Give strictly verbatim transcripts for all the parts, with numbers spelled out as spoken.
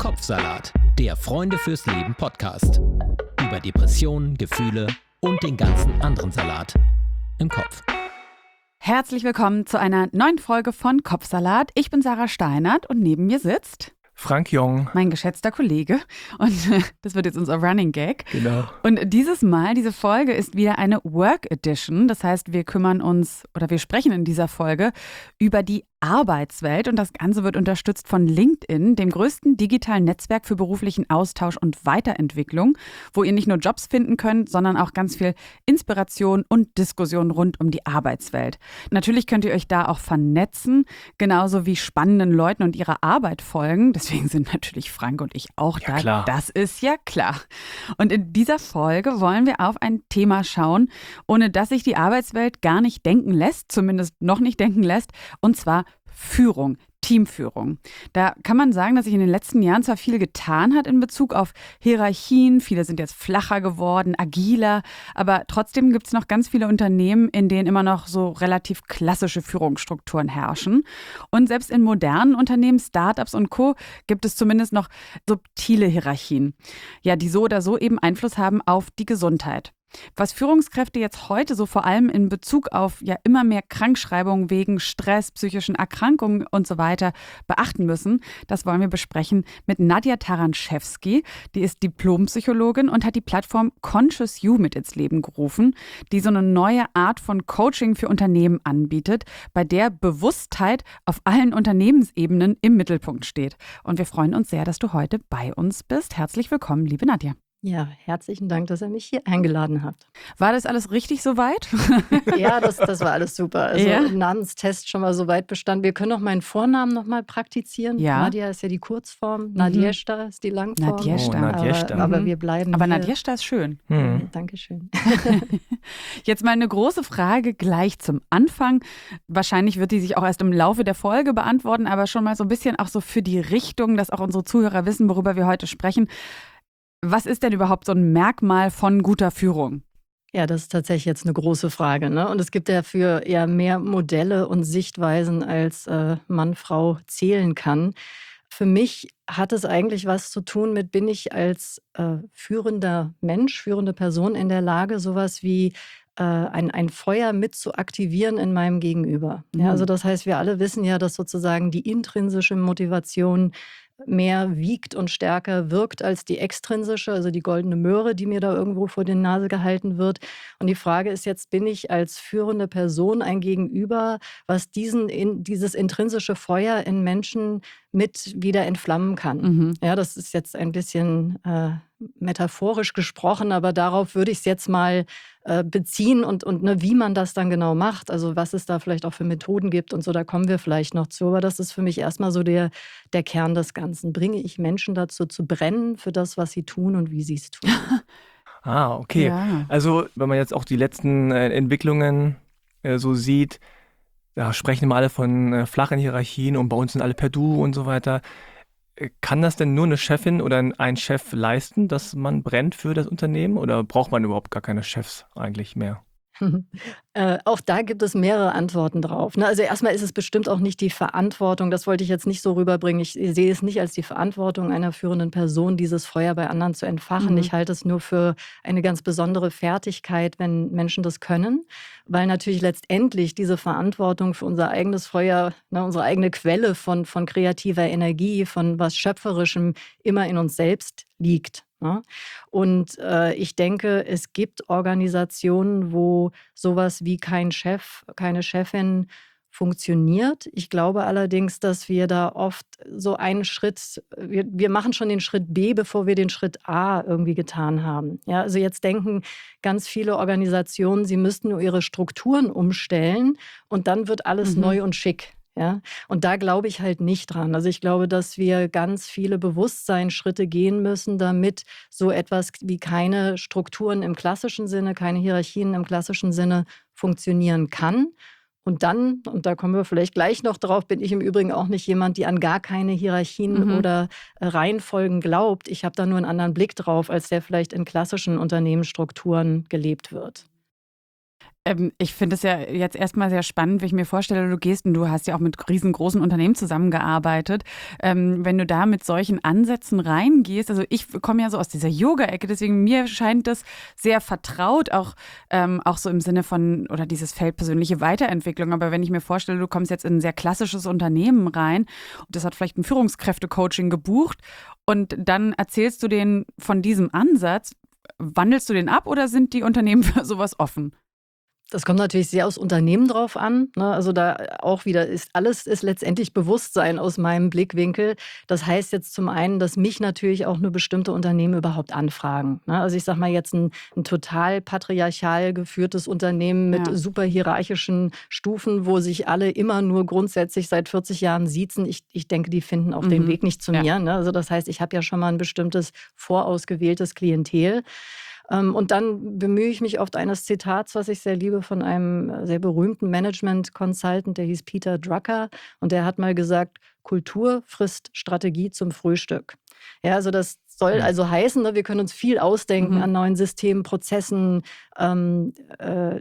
Kopfsalat, der Freunde fürs Leben Podcast. Über Depressionen, Gefühle und den ganzen anderen Salat im Kopf. Herzlich willkommen zu einer neuen Folge von Kopfsalat. Ich bin Sarah Steinert und neben mir sitzt Frank Jong, mein geschätzter Kollege. Und das wird jetzt unser Running Gag. Genau. Und dieses Mal, diese Folge ist wieder eine Work Edition. Das heißt, wir kümmern uns oder wir sprechen in dieser Folge über die Arbeitswelt. Und das Ganze wird unterstützt von LinkedIn, dem größten digitalen Netzwerk für beruflichen Austausch und Weiterentwicklung, wo ihr nicht nur Jobs finden könnt, sondern auch ganz viel Inspiration und Diskussion rund um die Arbeitswelt. Natürlich könnt ihr euch da auch vernetzen, genauso wie spannenden Leuten und ihrer Arbeit folgen. Deswegen sind natürlich Frank und ich auch Ja, da. klar. Das ist ja klar. Und in dieser Folge wollen wir auf ein Thema schauen, ohne dass sich die Arbeitswelt gar nicht denken lässt, zumindest noch nicht denken lässt, und zwar Führung. Teamführung. Da kann man sagen, dass sich in den letzten Jahren zwar viel getan hat in Bezug auf Hierarchien, viele sind jetzt flacher geworden, agiler, aber trotzdem gibt es noch ganz viele Unternehmen, in denen immer noch so relativ klassische Führungsstrukturen herrschen. Und selbst in modernen Unternehmen, Startups und Co. gibt es zumindest noch subtile Hierarchien, ja, die so oder so eben Einfluss haben auf die Gesundheit. Was Führungskräfte jetzt heute so vor allem in Bezug auf ja immer mehr Krankschreibungen wegen Stress, psychischen Erkrankungen und so weiter beachten müssen, das wollen wir besprechen mit Nadja Taranschewski. Die ist Diplompsychologin und hat die Plattform Conscious You mit ins Leben gerufen, die so eine neue Art von Coaching für Unternehmen anbietet, bei der Bewusstheit auf allen Unternehmensebenen im Mittelpunkt steht. Und wir freuen uns sehr, dass du heute bei uns bist. Herzlich willkommen, liebe Nadja. Ja, herzlichen Dank, dass ihr mich hier eingeladen habt. War das alles richtig soweit? Ja, das, das war alles super. Also Ja? Namenstest schon mal soweit bestanden. Wir können auch meinen Vornamen noch mal praktizieren. Ja. Nadja ist ja die Kurzform, Nadjeshta ist die Langform. Nadjeshta. Oh, Nadjeshta. Aber, aber Mhm. wir bleiben Aber hier. Nadjeshta ist schön. Hm. Dankeschön. Jetzt mal eine große Frage gleich zum Anfang. Wahrscheinlich wird die sich auch erst im Laufe der Folge beantworten, aber schon mal so ein bisschen auch so für die Richtung, dass auch unsere Zuhörer wissen, worüber wir heute sprechen. Was ist denn überhaupt so ein Merkmal von guter Führung? Ja, das ist tatsächlich jetzt eine große Frage, ne? Und es gibt dafür ja mehr Modelle und Sichtweisen, als äh, Mann, Frau zählen kann. Für mich hat es eigentlich was zu tun mit, bin ich als äh, führender Mensch, führende Person in der Lage, sowas wie äh, ein, ein Feuer mit zu aktivieren in meinem Gegenüber. Mhm. Ja, also das heißt, wir alle wissen ja, dass sozusagen die intrinsische Motivation mehr wiegt und stärker wirkt als die extrinsische, also die goldene Möhre, die mir da irgendwo vor die Nase gehalten wird. Und die Frage ist jetzt, bin ich als führende Person ein Gegenüber, was diesen, in, dieses intrinsische Feuer in Menschen mit wieder entflammen kann? Mhm. Ja, das ist jetzt ein bisschen äh, metaphorisch gesprochen, aber darauf würde ich es jetzt mal äh, beziehen und, und ne, wie man das dann genau macht, also was es da vielleicht auch für Methoden gibt und so, da kommen wir vielleicht noch zu. Aber das ist für mich erstmal so der, der Kern des Ganzen. Bringe ich Menschen dazu zu brennen für das, was sie tun und wie sie es tun? Ah, okay. Ja. Also, wenn man jetzt auch die letzten äh, Entwicklungen äh, so sieht, da sprechen immer alle von äh, flachen Hierarchien und bei uns sind alle per Du und so weiter. Äh, Kann das denn nur eine Chefin oder ein Chef leisten, dass man brennt für das Unternehmen? Oder braucht man überhaupt gar keine Chefs eigentlich mehr? Äh, auch da gibt es mehrere Antworten drauf. Ne? Also erstmal ist es bestimmt auch nicht die Verantwortung, das wollte ich jetzt nicht so rüberbringen. Ich sehe es nicht als die Verantwortung einer führenden Person, dieses Feuer bei anderen zu entfachen. Mhm. Ich halte es nur für eine ganz besondere Fertigkeit, wenn Menschen das können, weil natürlich letztendlich diese Verantwortung für unser eigenes Feuer, ne, unsere eigene Quelle von, von kreativer Energie, von was Schöpferischem immer in uns selbst liegt. Ne? Und äh, ich denke, es gibt Organisationen, wo sowas wie kein Chef, keine Chefin funktioniert. Ich glaube allerdings, dass wir da oft so einen Schritt, wir, wir machen schon den Schritt B, bevor wir den Schritt A irgendwie getan haben. Ja, also jetzt denken ganz viele Organisationen, sie müssten nur ihre Strukturen umstellen und dann wird alles Mhm. neu und schick. Ja, und da glaube ich halt nicht dran. Also ich glaube, dass wir ganz viele Bewusstseinsschritte gehen müssen, damit so etwas wie keine Strukturen im klassischen Sinne, keine Hierarchien im klassischen Sinne funktionieren kann. Und dann, und da kommen wir vielleicht gleich noch drauf, bin ich im Übrigen auch nicht jemand, die an gar keine Hierarchien Mhm. oder äh, Reihenfolgen glaubt. Ich habe da nur einen anderen Blick drauf, als der vielleicht in klassischen Unternehmensstrukturen gelebt wird. Ähm, ich finde es ja jetzt erstmal sehr spannend, wenn ich mir vorstelle, du gehst und du hast ja auch mit riesengroßen Unternehmen zusammengearbeitet. Ähm, wenn du da mit solchen Ansätzen reingehst, also ich komme ja so aus dieser Yoga-Ecke, deswegen mir scheint das sehr vertraut, auch, ähm, auch so im Sinne von, oder dieses Feld persönliche Weiterentwicklung. Aber wenn ich mir vorstelle, du kommst jetzt in ein sehr klassisches Unternehmen rein und das hat vielleicht ein Führungskräfte-Coaching gebucht und dann erzählst du denen von diesem Ansatz, wandelst du den ab oder sind die Unternehmen für sowas offen? Das kommt natürlich sehr aufs Unternehmen drauf an. Ne? Also da auch wieder ist alles ist letztendlich Bewusstsein aus meinem Blickwinkel. Das heißt jetzt zum einen, dass mich natürlich auch nur bestimmte Unternehmen überhaupt anfragen. Ne? Also ich sage mal jetzt ein, ein total patriarchal geführtes Unternehmen mit Ja. super hierarchischen Stufen, wo sich alle immer nur grundsätzlich seit vierzig Jahren siezen. Ich, ich denke, die finden auf Mhm. den Weg nicht zu Ja. mir. Ne? Also das heißt, ich habe ja schon mal ein bestimmtes vorausgewähltes Klientel. Und dann bemühe ich mich oft eines Zitats, was ich sehr liebe, von einem sehr berühmten Management-Consultant, der hieß Peter Drucker. Und der hat mal gesagt, Kultur frisst Strategie zum Frühstück. Ja, also das soll also heißen, ne, wir können uns viel ausdenken Mhm. an neuen Systemen, Prozessen, ähm, äh,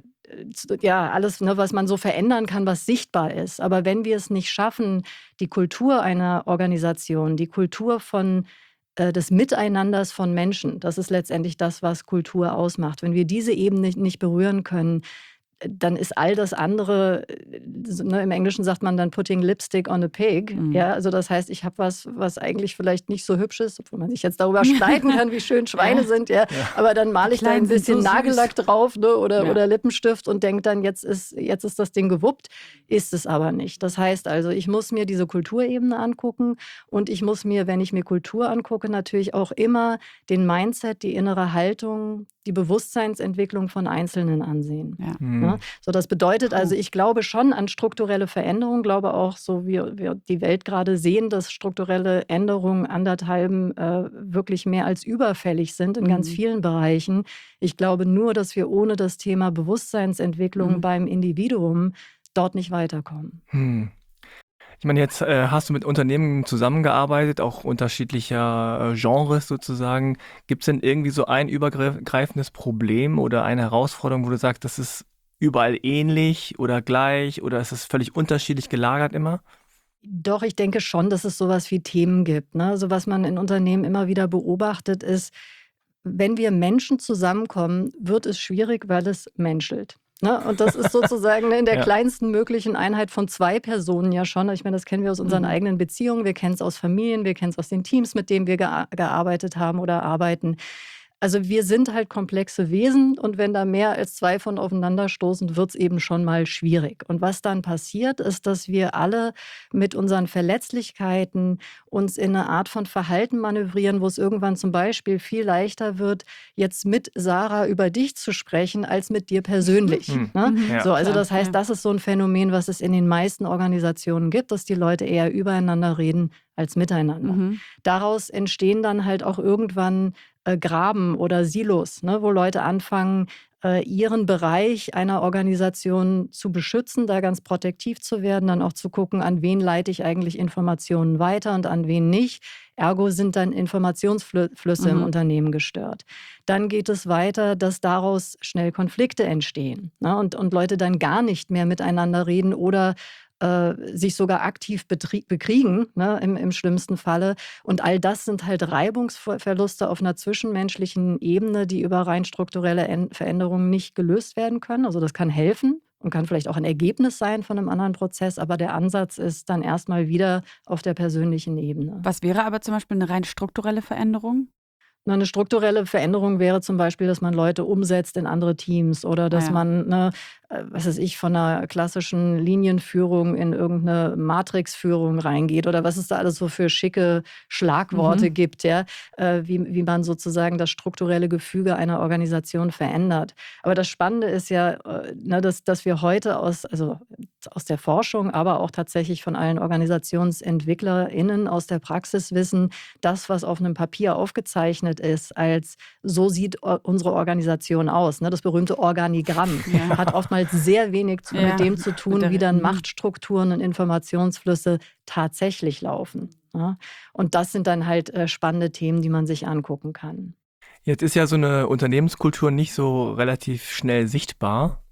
ja, alles, ne, was man so verändern kann, was sichtbar ist. Aber wenn wir es nicht schaffen, die Kultur einer Organisation, die Kultur von äh, des Miteinanders von Menschen. Das ist letztendlich das, was Kultur ausmacht. Wenn wir diese Ebene nicht, nicht berühren können, äh, dann ist all das andere, äh, so, ne, im Englischen sagt man dann putting lipstick on a pig. Mhm. Ja, also das heißt, ich habe was, was eigentlich vielleicht nicht so hübsch ist, obwohl man sich jetzt darüber streiten kann, wie schön Schweine Ja. sind. Ja. Aber dann male Die ich da ein Kleinen sind bisschen so süß. Nagellack drauf, ne, oder, Ja. oder Lippenstift und denke dann, jetzt ist, jetzt ist das Ding gewuppt. Ist es aber nicht. Das heißt also, ich muss mir diese Kulturebene angucken und ich muss mir, wenn ich mir Kultur angucke, natürlich auch immer den Mindset, die innere Haltung, die Bewusstseinsentwicklung von Einzelnen ansehen. Ja. Hm. Ne? So, das bedeutet also, ich glaube schon an strukturelle Veränderungen, glaube auch, so wie wir die Welt gerade sehen, dass strukturelle Änderungen anderthalben äh, wirklich mehr als überfällig sind in ganz Mhm. vielen Bereichen. Ich glaube nur, dass wir ohne das Thema Bewusstseinsentwicklung Mhm. beim Individuum dort nicht weiterkommen. Hm. Ich meine, jetzt äh, hast du mit Unternehmen zusammengearbeitet, auch unterschiedlicher äh, Genres sozusagen. Gibt es denn irgendwie so ein übergreifendes Problem oder eine Herausforderung, wo du sagst, das ist überall ähnlich oder gleich oder ist es völlig unterschiedlich gelagert immer? Doch, ich denke schon, dass es sowas wie Themen gibt. Ne? Also was man in Unternehmen immer wieder beobachtet, ist, wenn wir Menschen zusammenkommen, wird es schwierig, weil es menschelt. Ne? Und das ist sozusagen in der Ja. kleinsten möglichen Einheit von zwei Personen ja schon. Ich meine, das kennen wir aus unseren Mhm. eigenen Beziehungen, wir kennen es aus Familien, wir kennen es aus den Teams, mit denen wir gea- gearbeitet haben oder arbeiten. Also wir sind halt komplexe Wesen und wenn da mehr als zwei von aufeinander stoßen, wird es eben schon mal schwierig. Und was dann passiert, ist, dass wir alle mit unseren Verletzlichkeiten uns in eine Art von Verhalten manövrieren, wo es irgendwann zum Beispiel viel leichter wird, jetzt mit Sarah über dich zu sprechen, als mit dir persönlich. Hm. Ne? Mhm. Ja. So, also Klar, das heißt, ja. das ist so ein Phänomen, was es in den meisten Organisationen gibt, dass die Leute eher übereinander reden als miteinander. Mhm. Daraus entstehen dann halt auch irgendwann äh, Graben oder Silos, ne, wo Leute anfangen, äh, ihren Bereich einer Organisation zu beschützen, da ganz protektiv zu werden, dann auch zu gucken, an wen leite ich eigentlich Informationen weiter und an wen nicht. Ergo sind dann Informationsflüsse im Mhm. Unternehmen gestört. Dann geht es weiter, dass daraus schnell Konflikte entstehen, ne, und, und Leute dann gar nicht mehr miteinander reden oder äh, sich sogar aktiv betrie- bekriegen, ne, im, im schlimmsten Falle. Und all das sind halt Reibungsverluste auf einer zwischenmenschlichen Ebene, die über rein strukturelle En- Veränderungen nicht gelöst werden können. Also das kann helfen und kann vielleicht auch ein Ergebnis sein von einem anderen Prozess, aber der Ansatz ist dann erstmal wieder auf der persönlichen Ebene. Was wäre aber zum Beispiel eine rein strukturelle Veränderung? Na, eine strukturelle Veränderung wäre zum Beispiel, dass man Leute umsetzt in andere Teams oder dass Ah ja. man, ne, äh, was weiß ich, von einer klassischen Linienführung in irgendeine Matrixführung reingeht oder was es da alles so für schicke Schlagworte Mhm. gibt, ja, äh, wie, wie man sozusagen das strukturelle Gefüge einer Organisation verändert. Aber das Spannende ist ja, äh, ne, dass, dass wir heute aus, also aus der Forschung, aber auch tatsächlich von allen OrganisationsentwicklerInnen aus der Praxis wissen, das, was auf einem Papier aufgezeichnet ist, als so sieht o- unsere Organisation aus. Ne? Das berühmte Organigramm Ja. hat oftmals sehr wenig zu, Ja, mit dem zu mit tun, der- wie dann mhm. Machtstrukturen und Informationsflüsse tatsächlich laufen. Ja? Und das sind dann halt äh, spannende Themen, die man sich angucken kann. Jetzt ist ja so eine Unternehmenskultur nicht so relativ schnell sichtbar,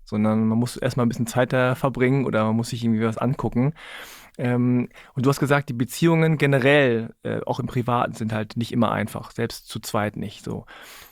sondern man muss erstmal ein bisschen Zeit da verbringen oder man muss sich irgendwie was angucken. Ähm, und du hast gesagt, die Beziehungen generell, äh, auch im Privaten, sind halt nicht immer einfach, selbst zu zweit nicht so.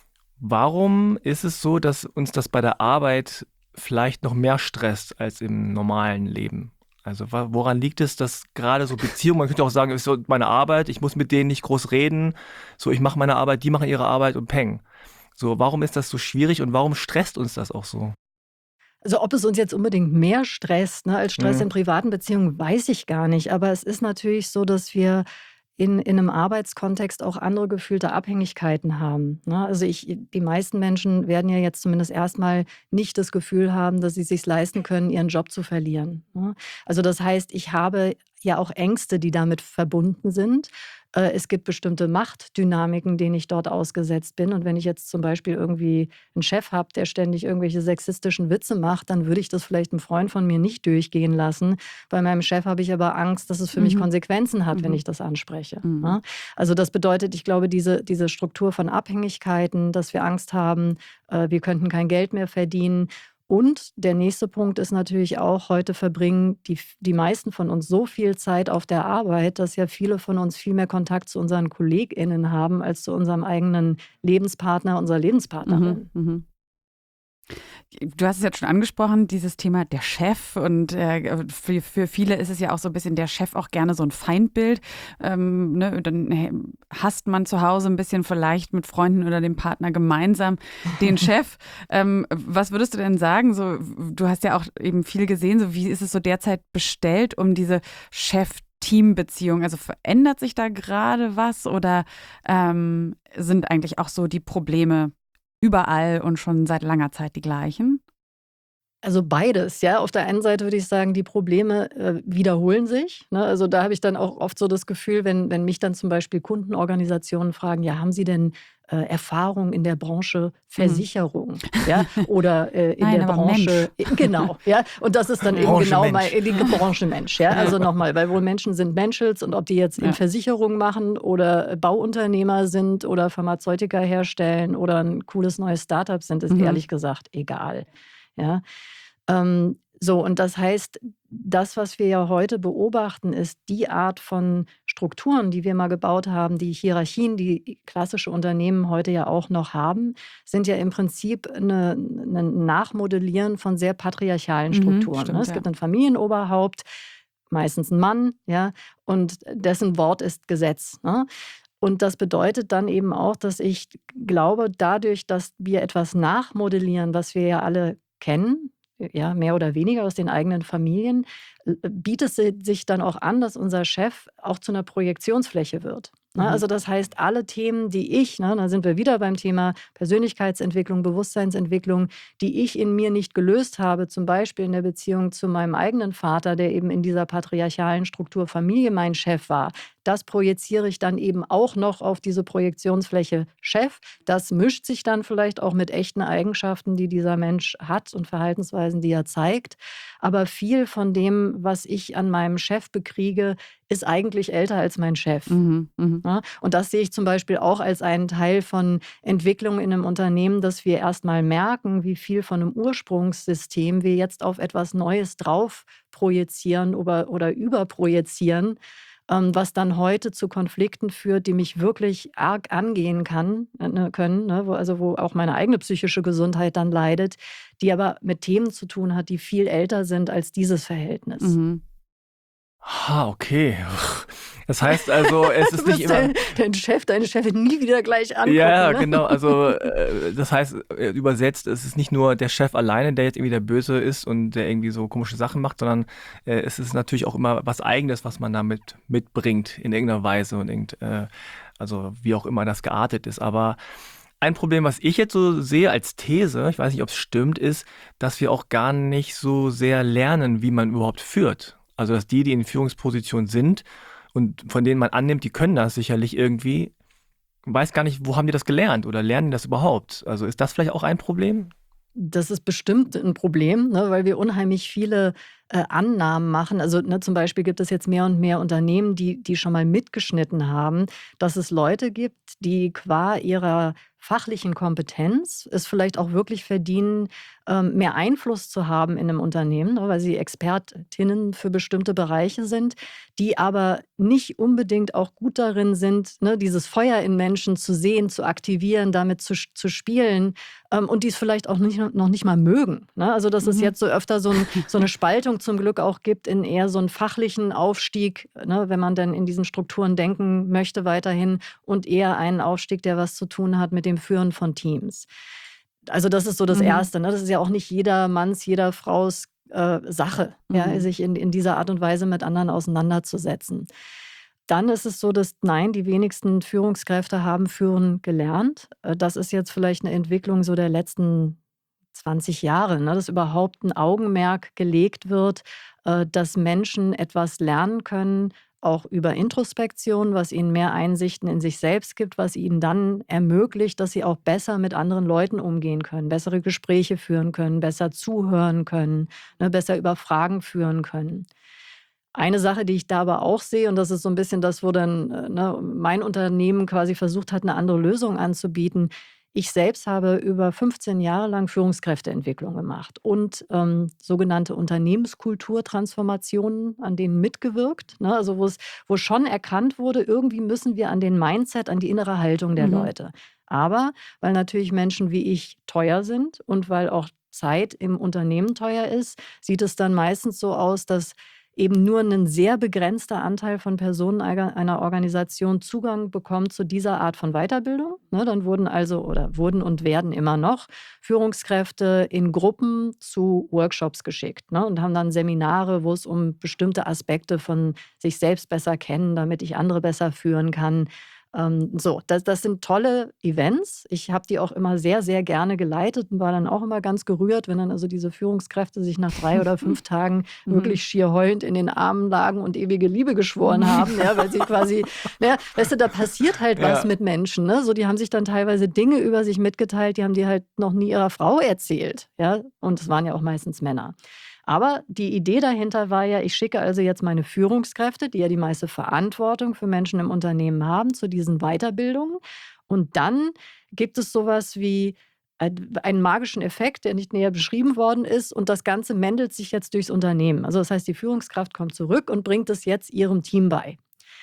Warum ist es so, dass uns das bei der Arbeit vielleicht noch mehr stresst als im normalen Leben? Also wa- woran liegt es, dass gerade so Beziehungen, man könnte auch sagen, es ist so meine Arbeit, ich muss mit denen nicht groß reden, so ich mache meine Arbeit, die machen ihre Arbeit und peng. So, warum ist das so schwierig und warum stresst uns das auch so? Also ob es uns jetzt unbedingt mehr stresst, ne, als Stress Mhm. in privaten Beziehungen, weiß ich gar nicht. Aber es ist natürlich so, dass wir in, in einem Arbeitskontext auch andere gefühlte Abhängigkeiten haben. Ne? Also ich, die meisten Menschen werden ja jetzt zumindest erstmal nicht das Gefühl haben, dass sie es sich leisten können, ihren Job zu verlieren. Ne? Also das heißt, ich habe ja auch Ängste, die damit verbunden sind. Äh, Es gibt bestimmte Machtdynamiken, denen ich dort ausgesetzt bin. Und wenn ich jetzt zum Beispiel irgendwie einen Chef habe, der ständig irgendwelche sexistischen Witze macht, dann würde ich das vielleicht einem Freund von mir nicht durchgehen lassen. Bei meinem Chef habe ich aber Angst, dass es für mich Mhm. Konsequenzen hat, wenn Mhm. ich das anspreche. Mhm. Ne? Also das bedeutet, ich glaube, diese, diese Struktur von Abhängigkeiten, dass wir Angst haben, äh, wir könnten kein Geld mehr verdienen. Und der nächste Punkt ist natürlich auch, heute verbringen die, die meisten von uns so viel Zeit auf der Arbeit, dass ja viele von uns viel mehr Kontakt zu unseren KollegInnen haben, als zu unserem eigenen Lebenspartner, unserer Mhm. Lebenspartnerin. Mhm. Du hast es jetzt schon angesprochen, dieses Thema der Chef. Und äh, für, für viele ist es ja auch so ein bisschen der Chef auch gerne so ein Feindbild. Ähm, ne? Dann hey, hasst man zu Hause ein bisschen vielleicht mit Freunden oder dem Partner gemeinsam den Chef. Ähm, was würdest du denn sagen? So, du hast ja auch eben viel gesehen. So, wie ist es so derzeit bestellt um diese Chef-Team-Beziehung? Also verändert sich da gerade was oder ähm, sind eigentlich auch so die Probleme überall und schon seit langer Zeit die gleichen? Also beides, ja. Auf der einen Seite würde ich sagen, die Probleme äh, wiederholen sich. Ne? Also da habe ich dann auch oft so das Gefühl, wenn, wenn mich dann zum Beispiel Kundenorganisationen fragen, ja, haben Sie denn äh, Erfahrung in der Branche Versicherung? Ja? Oder äh, in Nein, der aber Branche, äh, genau, ja. Und das ist dann eben Branche genau Mensch. mal die Branche Mensch, ja. Also nochmal, weil wohl Menschen sind Menschels und ob die jetzt in Ja. Versicherung machen oder Bauunternehmer sind oder Pharmazeutika herstellen oder ein cooles neues Startup sind, ist Mhm. ehrlich gesagt egal. Ja. Ähm, so, und das heißt, das, was wir ja heute beobachten, ist die Art von Strukturen, die wir mal gebaut haben, die Hierarchien, die klassische Unternehmen heute ja auch noch haben, sind ja im Prinzip eine, ein Nachmodellieren von sehr patriarchalen Mhm, Strukturen. Ne? stimmt, Es ja. gibt ein Familienoberhaupt, meistens ein Mann, ja, und dessen Wort ist Gesetz. Ne? Und das bedeutet dann eben auch, dass ich glaube, dadurch, dass wir etwas nachmodellieren, was wir ja alle kennen, ja, mehr oder weniger aus den eigenen Familien, äh, bietet es sich dann auch an, dass unser Chef auch zu einer Projektionsfläche wird. Ne? Mhm. Also das heißt, alle Themen, die ich, ne, da sind wir wieder beim Thema Persönlichkeitsentwicklung, Bewusstseinsentwicklung, die ich in mir nicht gelöst habe, zum Beispiel in der Beziehung zu meinem eigenen Vater, der eben in dieser patriarchalen Struktur Familie mein Chef war, das projiziere ich dann eben auch noch auf diese Projektionsfläche Chef. Das mischt sich dann vielleicht auch mit echten Eigenschaften, die dieser Mensch hat und Verhaltensweisen, die er zeigt. Aber viel von dem, was ich an meinem Chef bekriege, ist eigentlich älter als mein Chef. Mhm. Mhm. Ja, und das sehe ich zum Beispiel auch als einen Teil von Entwicklung in einem Unternehmen, dass wir erstmal merken, wie viel von einem Ursprungssystem wir jetzt auf etwas Neues drauf projizieren oder, oder überprojizieren, ähm, was dann heute zu Konflikten führt, die mich wirklich arg angehen kann, äh, ne, können, ne, wo, also wo auch meine eigene psychische Gesundheit dann leidet, die aber mit Themen zu tun hat, die viel älter sind als dieses Verhältnis. Mhm. Ah, okay. Das heißt also, es Du ist nicht wirst immer. dein, dein Chef, deine Chefin nie wieder gleich angucken. Ja, ne? genau. Also, äh, das heißt, äh, übersetzt, es ist nicht nur der Chef alleine, der jetzt irgendwie der Böse ist und der irgendwie so komische Sachen macht, sondern äh, es ist natürlich auch immer was Eigenes, was man damit mitbringt in irgendeiner Weise und irgend, äh, also wie auch immer das geartet ist. Aber ein Problem, was ich jetzt so sehe als These, ich weiß nicht, ob es stimmt, ist, dass wir auch gar nicht so sehr lernen, wie man überhaupt führt. Also, dass die, die in Führungspositionen sind und von denen man annimmt, die können das sicherlich irgendwie, weiß gar nicht, wo haben die das gelernt oder lernen die das überhaupt? Also ist das vielleicht auch ein Problem? Das ist bestimmt ein Problem, ne, weil wir unheimlich viele äh, Annahmen machen. Also ne, zum Beispiel gibt es jetzt mehr und mehr Unternehmen, die, die schon mal mitgeschnitten haben, dass es Leute gibt, die qua ihrer fachlichen Kompetenz es vielleicht auch wirklich verdienen, ähm, mehr Einfluss zu haben in einem Unternehmen, ne, weil sie Expertinnen für bestimmte Bereiche sind, die aber nicht unbedingt auch gut darin sind, ne, dieses Feuer in Menschen zu sehen, zu aktivieren, damit zu, zu spielen ähm, und die es vielleicht auch nicht, noch nicht mal mögen. Ne? Also dass es Mhm. jetzt so öfter so, ein, so eine Spaltung zum Glück auch gibt in eher so einen fachlichen Aufstieg, ne, wenn man dann in diesen Strukturen denken möchte weiterhin und eher einen Aufstieg, der was zu tun hat mit dem Führen von Teams. Also das ist so das Mhm. Erste. Ne? Das ist ja auch nicht jeder Manns, jeder Fraus äh, Sache, ja, Mhm. sich in, in dieser Art und Weise mit anderen auseinanderzusetzen. Dann ist es so, dass nein, die wenigsten Führungskräfte haben führen gelernt. Äh, Das ist jetzt vielleicht eine Entwicklung so der letzten zwanzig Jahre, ne, dass überhaupt ein Augenmerk gelegt wird, äh, dass Menschen etwas lernen können, auch über Introspektion, was ihnen mehr Einsichten in sich selbst gibt, was ihnen dann ermöglicht, dass sie auch besser mit anderen Leuten umgehen können, bessere Gespräche führen können, besser zuhören können, ne, besser über Fragen führen können. Eine Sache, die ich da aber auch sehe, und das ist so ein bisschen das, wo dann äh, ne, mein Unternehmen quasi versucht hat, eine andere Lösung anzubieten. Ich selbst habe über fünfzehn Jahre lang Führungskräfteentwicklung gemacht und ähm, sogenannte Unternehmenskulturtransformationen, an denen mitgewirkt. Ne? Also wo es wo schon erkannt wurde, irgendwie müssen wir an den Mindset, an die innere Haltung der Mhm. Leute. Aber weil natürlich Menschen wie ich teuer sind und weil auch Zeit im Unternehmen teuer ist, sieht es dann meistens so aus, dass eben nur ein sehr begrenzter Anteil von Personen einer Organisation Zugang bekommt zu dieser Art von Weiterbildung. Ne, dann wurden also oder wurden und werden immer noch Führungskräfte in Gruppen zu Workshops geschickt, ne, und haben dann Seminare, wo es um bestimmte Aspekte von sich selbst besser kennen, damit ich andere besser führen kann. Ähm, so, das, das sind tolle Events. Ich habe die auch immer sehr, sehr gerne geleitet und war dann auch immer ganz gerührt, wenn dann also diese Führungskräfte sich nach drei oder fünf Tagen Mhm. wirklich schier heulend in den Armen lagen und ewige Liebe geschworen haben, ja, weil sie quasi, ne, weißt du, da passiert halt was Ja. mit Menschen, ne? So, die haben sich dann teilweise Dinge über sich mitgeteilt, die haben die halt noch nie ihrer Frau erzählt, ja, und es waren ja auch meistens Männer. Aber die Idee dahinter war ja, ich schicke also jetzt meine Führungskräfte, die ja die meiste Verantwortung für Menschen im Unternehmen haben, zu diesen Weiterbildungen. Und dann gibt es sowas wie ein- einen magischen Effekt, der nicht näher beschrieben worden ist. Und das Ganze mendelt sich jetzt durchs Unternehmen. Also das heißt, die Führungskraft kommt zurück und bringt es jetzt ihrem Team bei.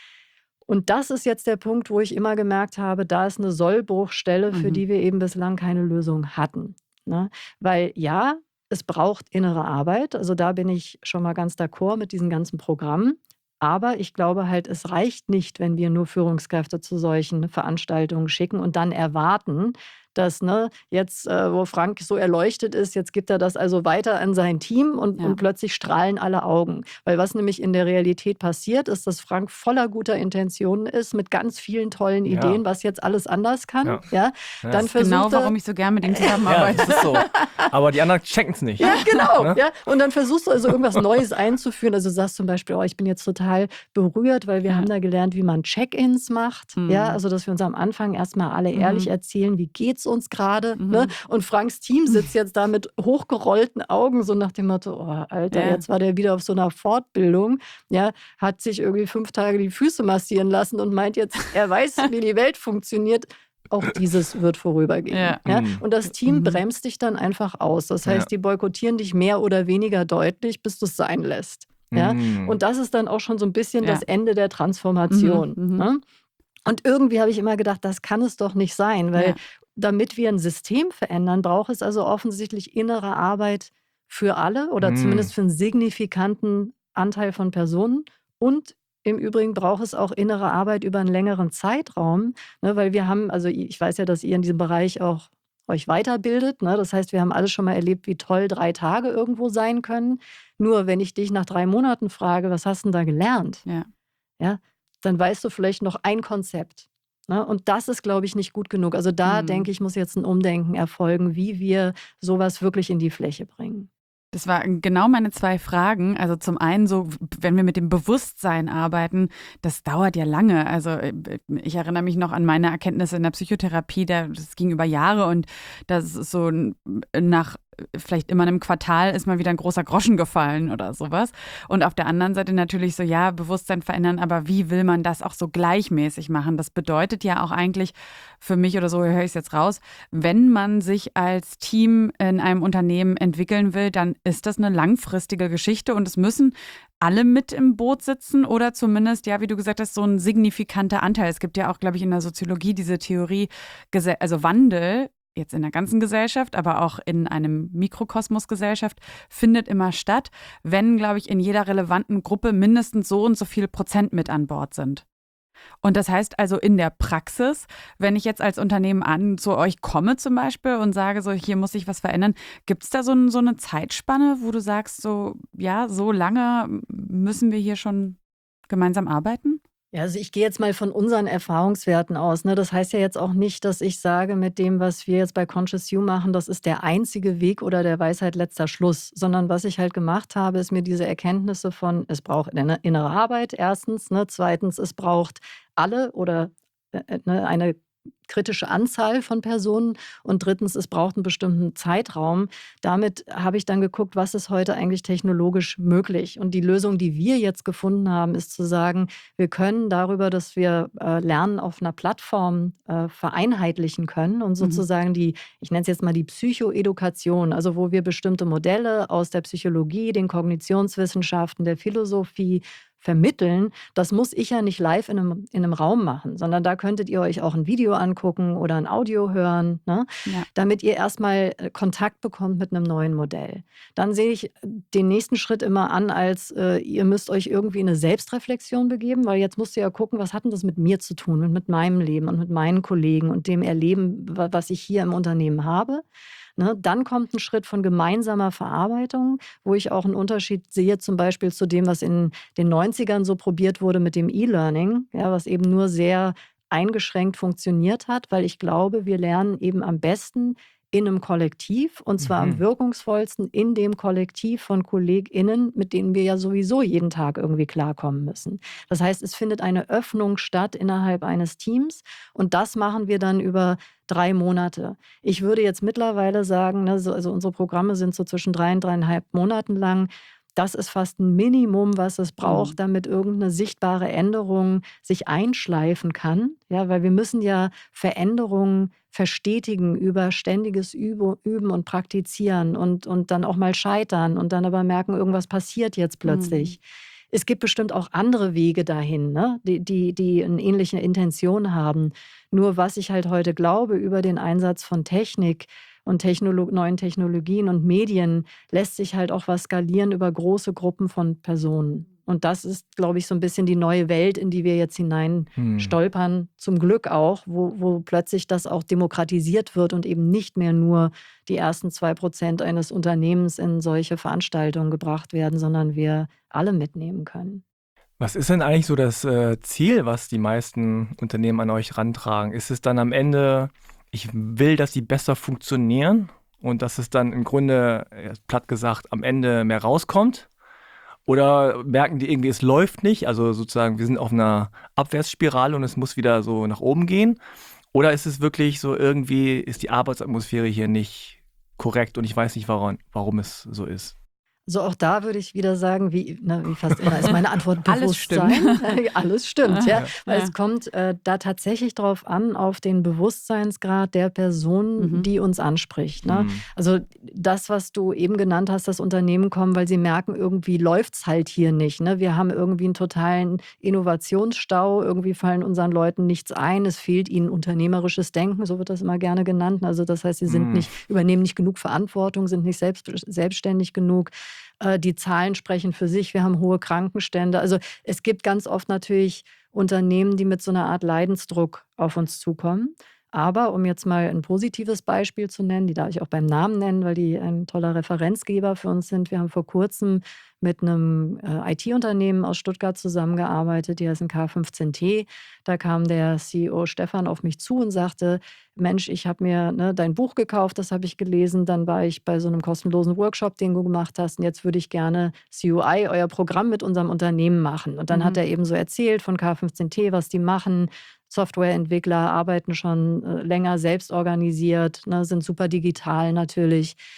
Und das ist jetzt der Punkt, wo ich immer gemerkt habe, da ist eine Sollbruchstelle, für Mhm. die wir eben bislang keine Lösung hatten. Ne? Weil ja, es braucht innere Arbeit. Also da bin ich schon mal ganz d'accord mit diesen ganzen Programmen. Aber ich glaube halt, es reicht nicht, wenn wir nur Führungskräfte zu solchen Veranstaltungen schicken und dann erwarten, dass ne, jetzt, äh, wo Frank so erleuchtet ist, jetzt gibt er das also weiter an sein Team und, Ja. und plötzlich strahlen alle Augen. Weil was nämlich in der Realität passiert, ist, dass Frank voller guter Intentionen ist, mit ganz vielen tollen Ja. Ideen, was jetzt alles anders kann. Ja. Ja. Ja. Dann Das ist genau, versucht er- warum ich so gern mit ihm Ja, zusammenarbeite. das ist so. Aber die anderen checken es nicht. Ja, genau. Ne? Ja. Und dann versuchst du also irgendwas Neues einzuführen. Also du sagst zum Beispiel, oh, ich bin jetzt total berührt, weil wir Ja. haben da gelernt, wie man Check-ins macht. Mhm. Ja, also dass wir uns am Anfang erstmal alle Mhm. ehrlich erzählen, wie geht's uns gerade. Mhm. Ne? Und Franks Team sitzt jetzt da mit hochgerollten Augen, so nach dem Motto, oh, Alter, Ja. jetzt war der wieder auf so einer Fortbildung, ja, hat sich irgendwie fünf Tage die Füße massieren lassen und meint jetzt, er weiß, wie die Welt funktioniert. Auch dieses wird vorübergehen. Ja. Ja? Mhm. Und das Team Mhm. bremst dich dann einfach aus. Das heißt, Ja. die boykottieren dich mehr oder weniger deutlich, bis du es sein lässt. Ja? Mm. Und das ist dann auch schon so ein bisschen Ja. das Ende der Transformation. Mhm, mhm. Ne? Und irgendwie habe ich immer gedacht, das kann es doch nicht sein, weil Ja. damit wir ein System verändern, braucht es also offensichtlich innere Arbeit für alle oder Mhm. zumindest für einen signifikanten Anteil von Personen. Und im Übrigen braucht es auch innere Arbeit über einen längeren Zeitraum, ne, weil wir haben, also ich weiß ja, dass ihr in diesem Bereich auch euch weiterbildet. Ne? Das heißt, wir haben alle schon mal erlebt, wie toll drei Tage irgendwo sein können. Nur wenn ich dich nach drei Monaten frage, was hast du denn da gelernt? Ja. Ja, dann weißt du vielleicht noch ein Konzept. Ne? Und das ist, glaube ich, nicht gut genug. Also da, Mhm. denke ich, muss jetzt ein Umdenken erfolgen, wie wir sowas wirklich in die Fläche bringen. Das waren genau meine zwei Fragen. Also zum einen so, wenn wir mit dem Bewusstsein arbeiten, das dauert ja lange. Also ich erinnere mich noch an meine Erkenntnisse in der Psychotherapie, das ging über Jahre und das ist so nach vielleicht immer in einem Quartal ist mal wieder ein großer Groschen gefallen oder sowas. Und auf der anderen Seite natürlich so, ja, Bewusstsein verändern, aber wie will man das auch so gleichmäßig machen? Das bedeutet ja auch eigentlich für mich oder so, höre ich es jetzt raus, wenn man sich als Team in einem Unternehmen entwickeln will, dann ist das eine langfristige Geschichte und es müssen alle mit im Boot sitzen oder zumindest, ja, wie du gesagt hast, so ein signifikanter Anteil. Es gibt ja auch, glaube ich, in der Soziologie diese Theorie, also Wandel, jetzt in der ganzen Gesellschaft, aber auch in einem Mikrokosmos Gesellschaft, findet immer statt, wenn, glaube ich, in jeder relevanten Gruppe mindestens so und so viel Prozent mit an Bord sind. Und das heißt also in der Praxis, wenn ich jetzt als Unternehmen an zu euch komme zum Beispiel und sage, so hier muss sich was verändern, gibt es da so, ein, so eine Zeitspanne, wo du sagst, so ja, so lange müssen wir hier schon gemeinsam arbeiten? Ja, also ich gehe jetzt mal von unseren Erfahrungswerten aus. Ne? Das heißt ja jetzt auch nicht, dass ich sage, mit dem, was wir jetzt bei Conscious You machen, das ist der einzige Weg oder der Weisheit letzter Schluss, sondern was ich halt gemacht habe, ist mir diese Erkenntnisse von, es braucht eine innere Arbeit, erstens, ne? Zweitens, es braucht alle oder äh, ne, eine kritische Anzahl von Personen und drittens, es braucht einen bestimmten Zeitraum. Damit habe ich dann geguckt, was ist heute eigentlich technologisch möglich. Und die Lösung, die wir jetzt gefunden haben, ist zu sagen, wir können darüber, dass wir äh, Lernen auf einer Plattform äh, vereinheitlichen können und sozusagen die, ich nenne es jetzt mal die Psychoedukation, also wo wir bestimmte Modelle aus der Psychologie, den Kognitionswissenschaften, der Philosophie vermitteln, das muss ich ja nicht live in einem, in einem Raum machen, sondern da könntet ihr euch auch ein Video angucken oder ein Audio hören, ne? Ja. Damit ihr erstmal Kontakt bekommt mit einem neuen Modell. Dann sehe ich den nächsten Schritt immer an als, äh, ihr müsst euch irgendwie in eine Selbstreflexion begeben, weil jetzt musst ihr ja gucken, was hat denn das mit mir zu tun und mit meinem Leben und mit meinen Kollegen und dem Erleben, was ich hier im Unternehmen habe. Ne, dann kommt ein Schritt von gemeinsamer Verarbeitung, wo ich auch einen Unterschied sehe, zum Beispiel zu dem, was in den neunzigern so probiert wurde mit dem E-Learning, ja, was eben nur sehr eingeschränkt funktioniert hat, weil ich glaube, wir lernen eben am besten in einem Kollektiv und zwar mhm. am wirkungsvollsten in dem Kollektiv von KollegInnen, mit denen wir ja sowieso jeden Tag irgendwie klarkommen müssen. Das heißt, es findet eine Öffnung statt innerhalb eines Teams und das machen wir dann über drei Monate. Ich würde jetzt mittlerweile sagen, ne, so, also unsere Programme sind so zwischen drei und dreieinhalb Monaten lang. Das ist fast ein Minimum, was es braucht, damit irgendeine sichtbare Änderung sich einschleifen kann. Ja, weil wir müssen ja Veränderungen verstetigen über ständiges Üben und Praktizieren und, und dann auch mal scheitern und dann aber merken, irgendwas passiert jetzt plötzlich. Mhm. Es gibt bestimmt auch andere Wege dahin, ne? die, die, die eine ähnliche Intention haben. Nur was ich halt heute glaube über den Einsatz von Technik und Technolo- neuen Technologien und Medien, lässt sich halt auch was skalieren über große Gruppen von Personen. Und das ist, glaube ich, so ein bisschen die neue Welt, in die wir jetzt hinein hm. stolpern, zum Glück auch, wo, wo plötzlich das auch demokratisiert wird und eben nicht mehr nur die ersten zwei Prozent eines Unternehmens in solche Veranstaltungen gebracht werden, sondern wir alle mitnehmen können. Was ist denn eigentlich so das äh, Ziel, was die meisten Unternehmen an euch rantragen? Ist es dann am Ende, ich will, dass die besser funktionieren und dass es dann im Grunde, platt gesagt, am Ende mehr rauskommt? Oder merken die irgendwie, es läuft nicht? Also sozusagen, wir sind auf einer Abwärtsspirale und es muss wieder so nach oben gehen? Oder ist es wirklich so, irgendwie ist die Arbeitsatmosphäre hier nicht korrekt und ich weiß nicht, warum, warum es so ist? So, auch da würde ich wieder sagen, wie, ne, wie fast immer ist meine Antwort Alles Bewusstsein. stimmt. Alles stimmt, ja. Ja. Weil Ja. es kommt äh, da tatsächlich drauf an, auf den Bewusstseinsgrad der Person, Mhm. die uns anspricht. Ne? Mhm. Also das, was du eben genannt hast, das Unternehmen kommen, weil sie merken, irgendwie läuft es halt hier nicht. Ne? Wir haben irgendwie einen totalen Innovationsstau, irgendwie fallen unseren Leuten nichts ein, es fehlt ihnen unternehmerisches Denken, so wird das immer gerne genannt. Also das heißt, sie sind Mhm. nicht, übernehmen nicht genug Verantwortung, sind nicht selbst, selbstständig genug. Die Zahlen sprechen für sich, wir haben hohe Krankenstände. Also es gibt ganz oft natürlich Unternehmen, die mit so einer Art Leidensdruck auf uns zukommen. Aber um jetzt mal ein positives Beispiel zu nennen, die darf ich auch beim Namen nennen, weil die ein toller Referenzgeber für uns sind. Wir haben vor kurzem mit einem äh, I T-Unternehmen aus Stuttgart zusammengearbeitet, die heißen K fünfzehn T. Da kam der C E O Stefan auf mich zu und sagte, Mensch, ich habe mir ne, dein Buch gekauft, das habe ich gelesen. Dann war ich bei so einem kostenlosen Workshop, den du gemacht hast. Und jetzt würde ich gerne C U I, euer Programm mit unserem Unternehmen machen. Und dann Mhm. hat er eben so erzählt von K fünfzehn T, was die machen. Softwareentwickler arbeiten schon äh, länger selbst organisiert, ne, sind super digital natürlich.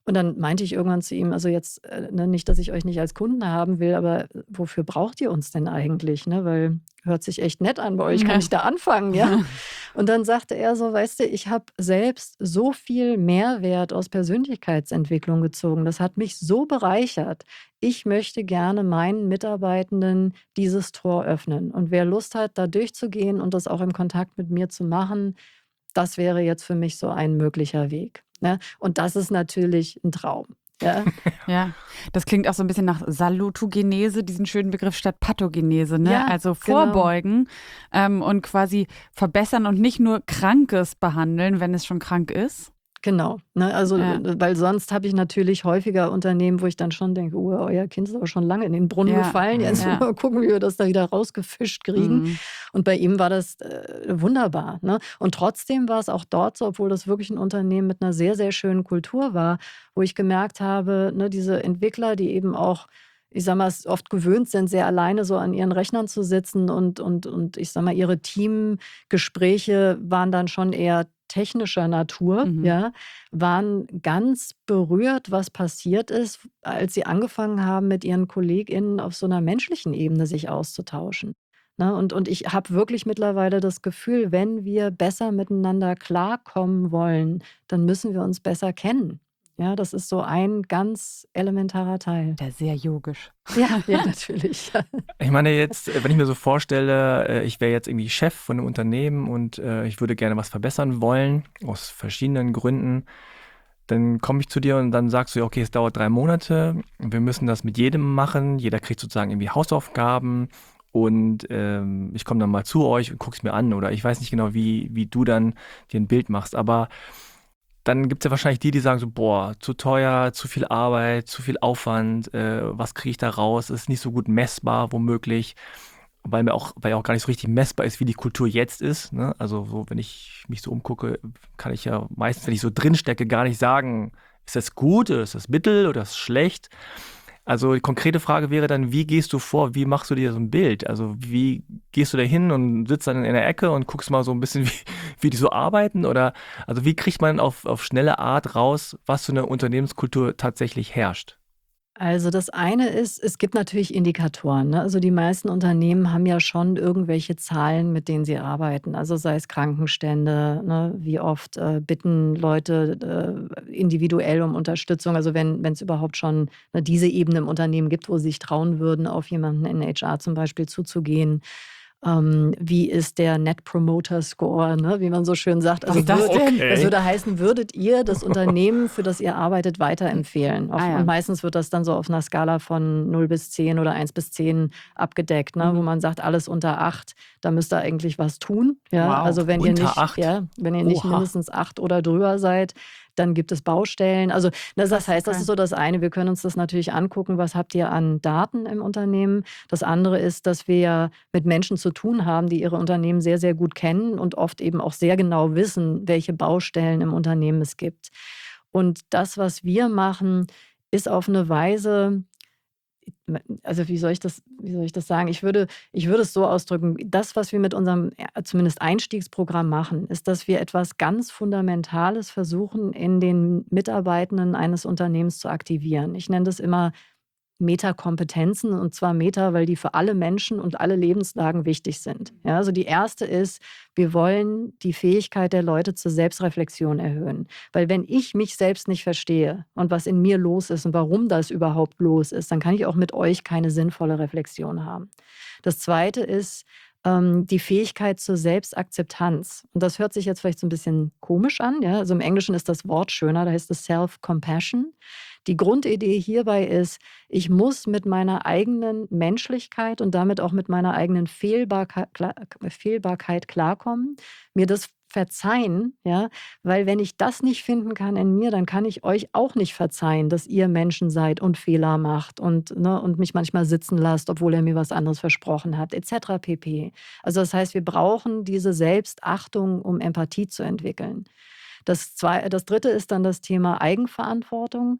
Und dann meinte ich irgendwann zu ihm, also jetzt äh, ne, nicht, dass ich euch nicht als Kunden haben will, aber wofür braucht ihr uns denn eigentlich? Ne? Weil hört sich echt nett an bei euch, kann Ja. ich da anfangen, ja? Und dann sagte er so, weißt du, ich habe selbst so viel Mehrwert aus Persönlichkeitsentwicklung gezogen. Das hat mich so bereichert. Ich möchte gerne meinen Mitarbeitenden dieses Tor öffnen. Und wer Lust hat, da durchzugehen und das auch im Kontakt mit mir zu machen, das wäre jetzt für mich so ein möglicher Weg. Ne? Und das ist natürlich ein Traum. Ja? Ja, das klingt auch so ein bisschen nach Salutogenese, diesen schönen Begriff statt Pathogenese, ne? Ja, Also genau. vorbeugen ähm, und quasi verbessern und nicht nur Krankes behandeln, wenn es schon krank ist. Genau, ne? Also Ja. äh, weil sonst habe ich natürlich häufiger Unternehmen, wo ich dann schon denke, oh, euer Kind ist aber schon lange in den Brunnen Ja. gefallen, jetzt Ja. mal gucken, wie wir das da wieder rausgefischt kriegen. Mhm. Und bei ihm war das äh, wunderbar. Ne? Und trotzdem war es auch dort so, obwohl das wirklich ein Unternehmen mit einer sehr, sehr schönen Kultur war, wo ich gemerkt habe, ne, diese Entwickler, die eben auch, ich sag mal, es oft gewöhnt sind, sehr alleine so an ihren Rechnern zu sitzen und, und, und ich sag mal, ihre Teamgespräche waren dann schon eher technischer Natur, Mhm. ja, waren ganz berührt, was passiert ist, als sie angefangen haben, mit ihren KollegInnen auf so einer menschlichen Ebene sich auszutauschen. Ne? Und, und ich habe wirklich mittlerweile das Gefühl, wenn wir besser miteinander klarkommen wollen, dann müssen wir uns besser kennen. Ja, das ist so ein ganz elementarer Teil. Ja, sehr yogisch. Ja, ja, natürlich. Ich meine jetzt, äh, wenn ich mir so vorstelle, äh, ich wäre jetzt irgendwie Chef von einem Unternehmen und äh, ich würde gerne was verbessern wollen, aus verschiedenen Gründen, dann komme ich zu dir und dann sagst du, ja, okay, es dauert drei Monate, wir müssen das mit jedem machen, jeder kriegt sozusagen irgendwie Hausaufgaben und ähm, ich komme dann mal zu euch und gucke es mir an oder ich weiß nicht genau, wie, wie du dann dir ein Bild machst, aber dann gibt es ja wahrscheinlich die, die sagen so, boah, zu teuer, zu viel Arbeit, zu viel Aufwand, äh, was kriege ich da raus, ist nicht so gut messbar womöglich, weil mir auch, weil ja auch gar nicht so richtig messbar ist, wie die Kultur jetzt ist. Ne? Also so, wenn ich mich so umgucke, kann ich ja meistens, wenn ich so drin stecke, gar nicht sagen, ist das gut oder ist das mittel oder ist das schlecht. Also die konkrete Frage wäre dann, wie gehst du vor, wie machst du dir so ein Bild? Also wie gehst du da hin und sitzt dann in der Ecke und guckst mal so ein bisschen, wie, wie die so arbeiten? Oder also wie kriegt man auf, auf schnelle Art raus, was für eine Unternehmenskultur tatsächlich herrscht? Also das eine ist, es gibt natürlich Indikatoren. Ne? Also die meisten Unternehmen haben ja schon irgendwelche Zahlen, mit denen sie arbeiten. Also sei es Krankenstände, ne? Wie oft äh, bitten Leute äh, individuell um Unterstützung. Also wenn wenn es überhaupt schon ne, diese Ebene im Unternehmen gibt, wo sie sich trauen würden, auf jemanden in H R zum Beispiel zuzugehen. Ähm, wie ist der Net Promoter Score, ne? Wie man so schön sagt. Was ist das würd- denn? Okay. Das würde heißen, würdet ihr das Unternehmen, für das ihr arbeitet, weiterempfehlen? Auf, Ah ja. Und meistens wird das dann so auf einer Skala von null bis zehn oder eins bis zehn abgedeckt, ne? Mhm. Wo man sagt, alles unter acht, da müsst ihr eigentlich was tun. Ja? Wow. Also wenn ihr Unter nicht, acht? ja, wenn ihr nicht Oha. mindestens acht oder drüber seid, dann gibt es Baustellen. Also das, das heißt, das okay. ist so das eine. Wir können uns das natürlich angucken, was habt ihr an Daten im Unternehmen. Das andere ist, dass wir ja mit Menschen zu tun haben, die ihre Unternehmen sehr, sehr gut kennen und oft eben auch sehr genau wissen, welche Baustellen im Unternehmen es gibt. Und das, was wir machen, ist auf eine Weise, also wie soll ich das, wie soll ich das sagen? Ich würde, ich würde es so ausdrücken, das, was wir mit unserem äh, zumindest Einstiegsprogramm machen, ist, dass wir etwas ganz Fundamentales versuchen, in den Mitarbeitenden eines Unternehmens zu aktivieren. Ich nenne das immer Metakompetenzen, und zwar Meta, weil die für alle Menschen und alle Lebenslagen wichtig sind. Ja, also die erste ist, wir wollen die Fähigkeit der Leute zur Selbstreflexion erhöhen. Weil wenn ich mich selbst nicht verstehe und was in mir los ist und warum das überhaupt los ist, dann kann ich auch mit euch keine sinnvolle Reflexion haben. Das zweite ist ähm, die Fähigkeit zur Selbstakzeptanz. Und das hört sich jetzt vielleicht so ein bisschen komisch an. Ja? Also im Englischen ist das Wort schöner, da heißt es Self-Compassion. Die Grundidee hierbei ist, ich muss mit meiner eigenen Menschlichkeit und damit auch mit meiner eigenen Fehlbarkeit, Fehlbarkeit klarkommen, mir das verzeihen, ja, weil wenn ich das nicht finden kann in mir, dann kann ich euch auch nicht verzeihen, dass ihr Menschen seid und Fehler macht und, ne, und mich manchmal sitzen lasst, obwohl er mir was anderes versprochen hat, et cetera pp. Also das heißt, wir brauchen diese Selbstachtung, um Empathie zu entwickeln. Das, zwei, das dritte ist dann das Thema Eigenverantwortung.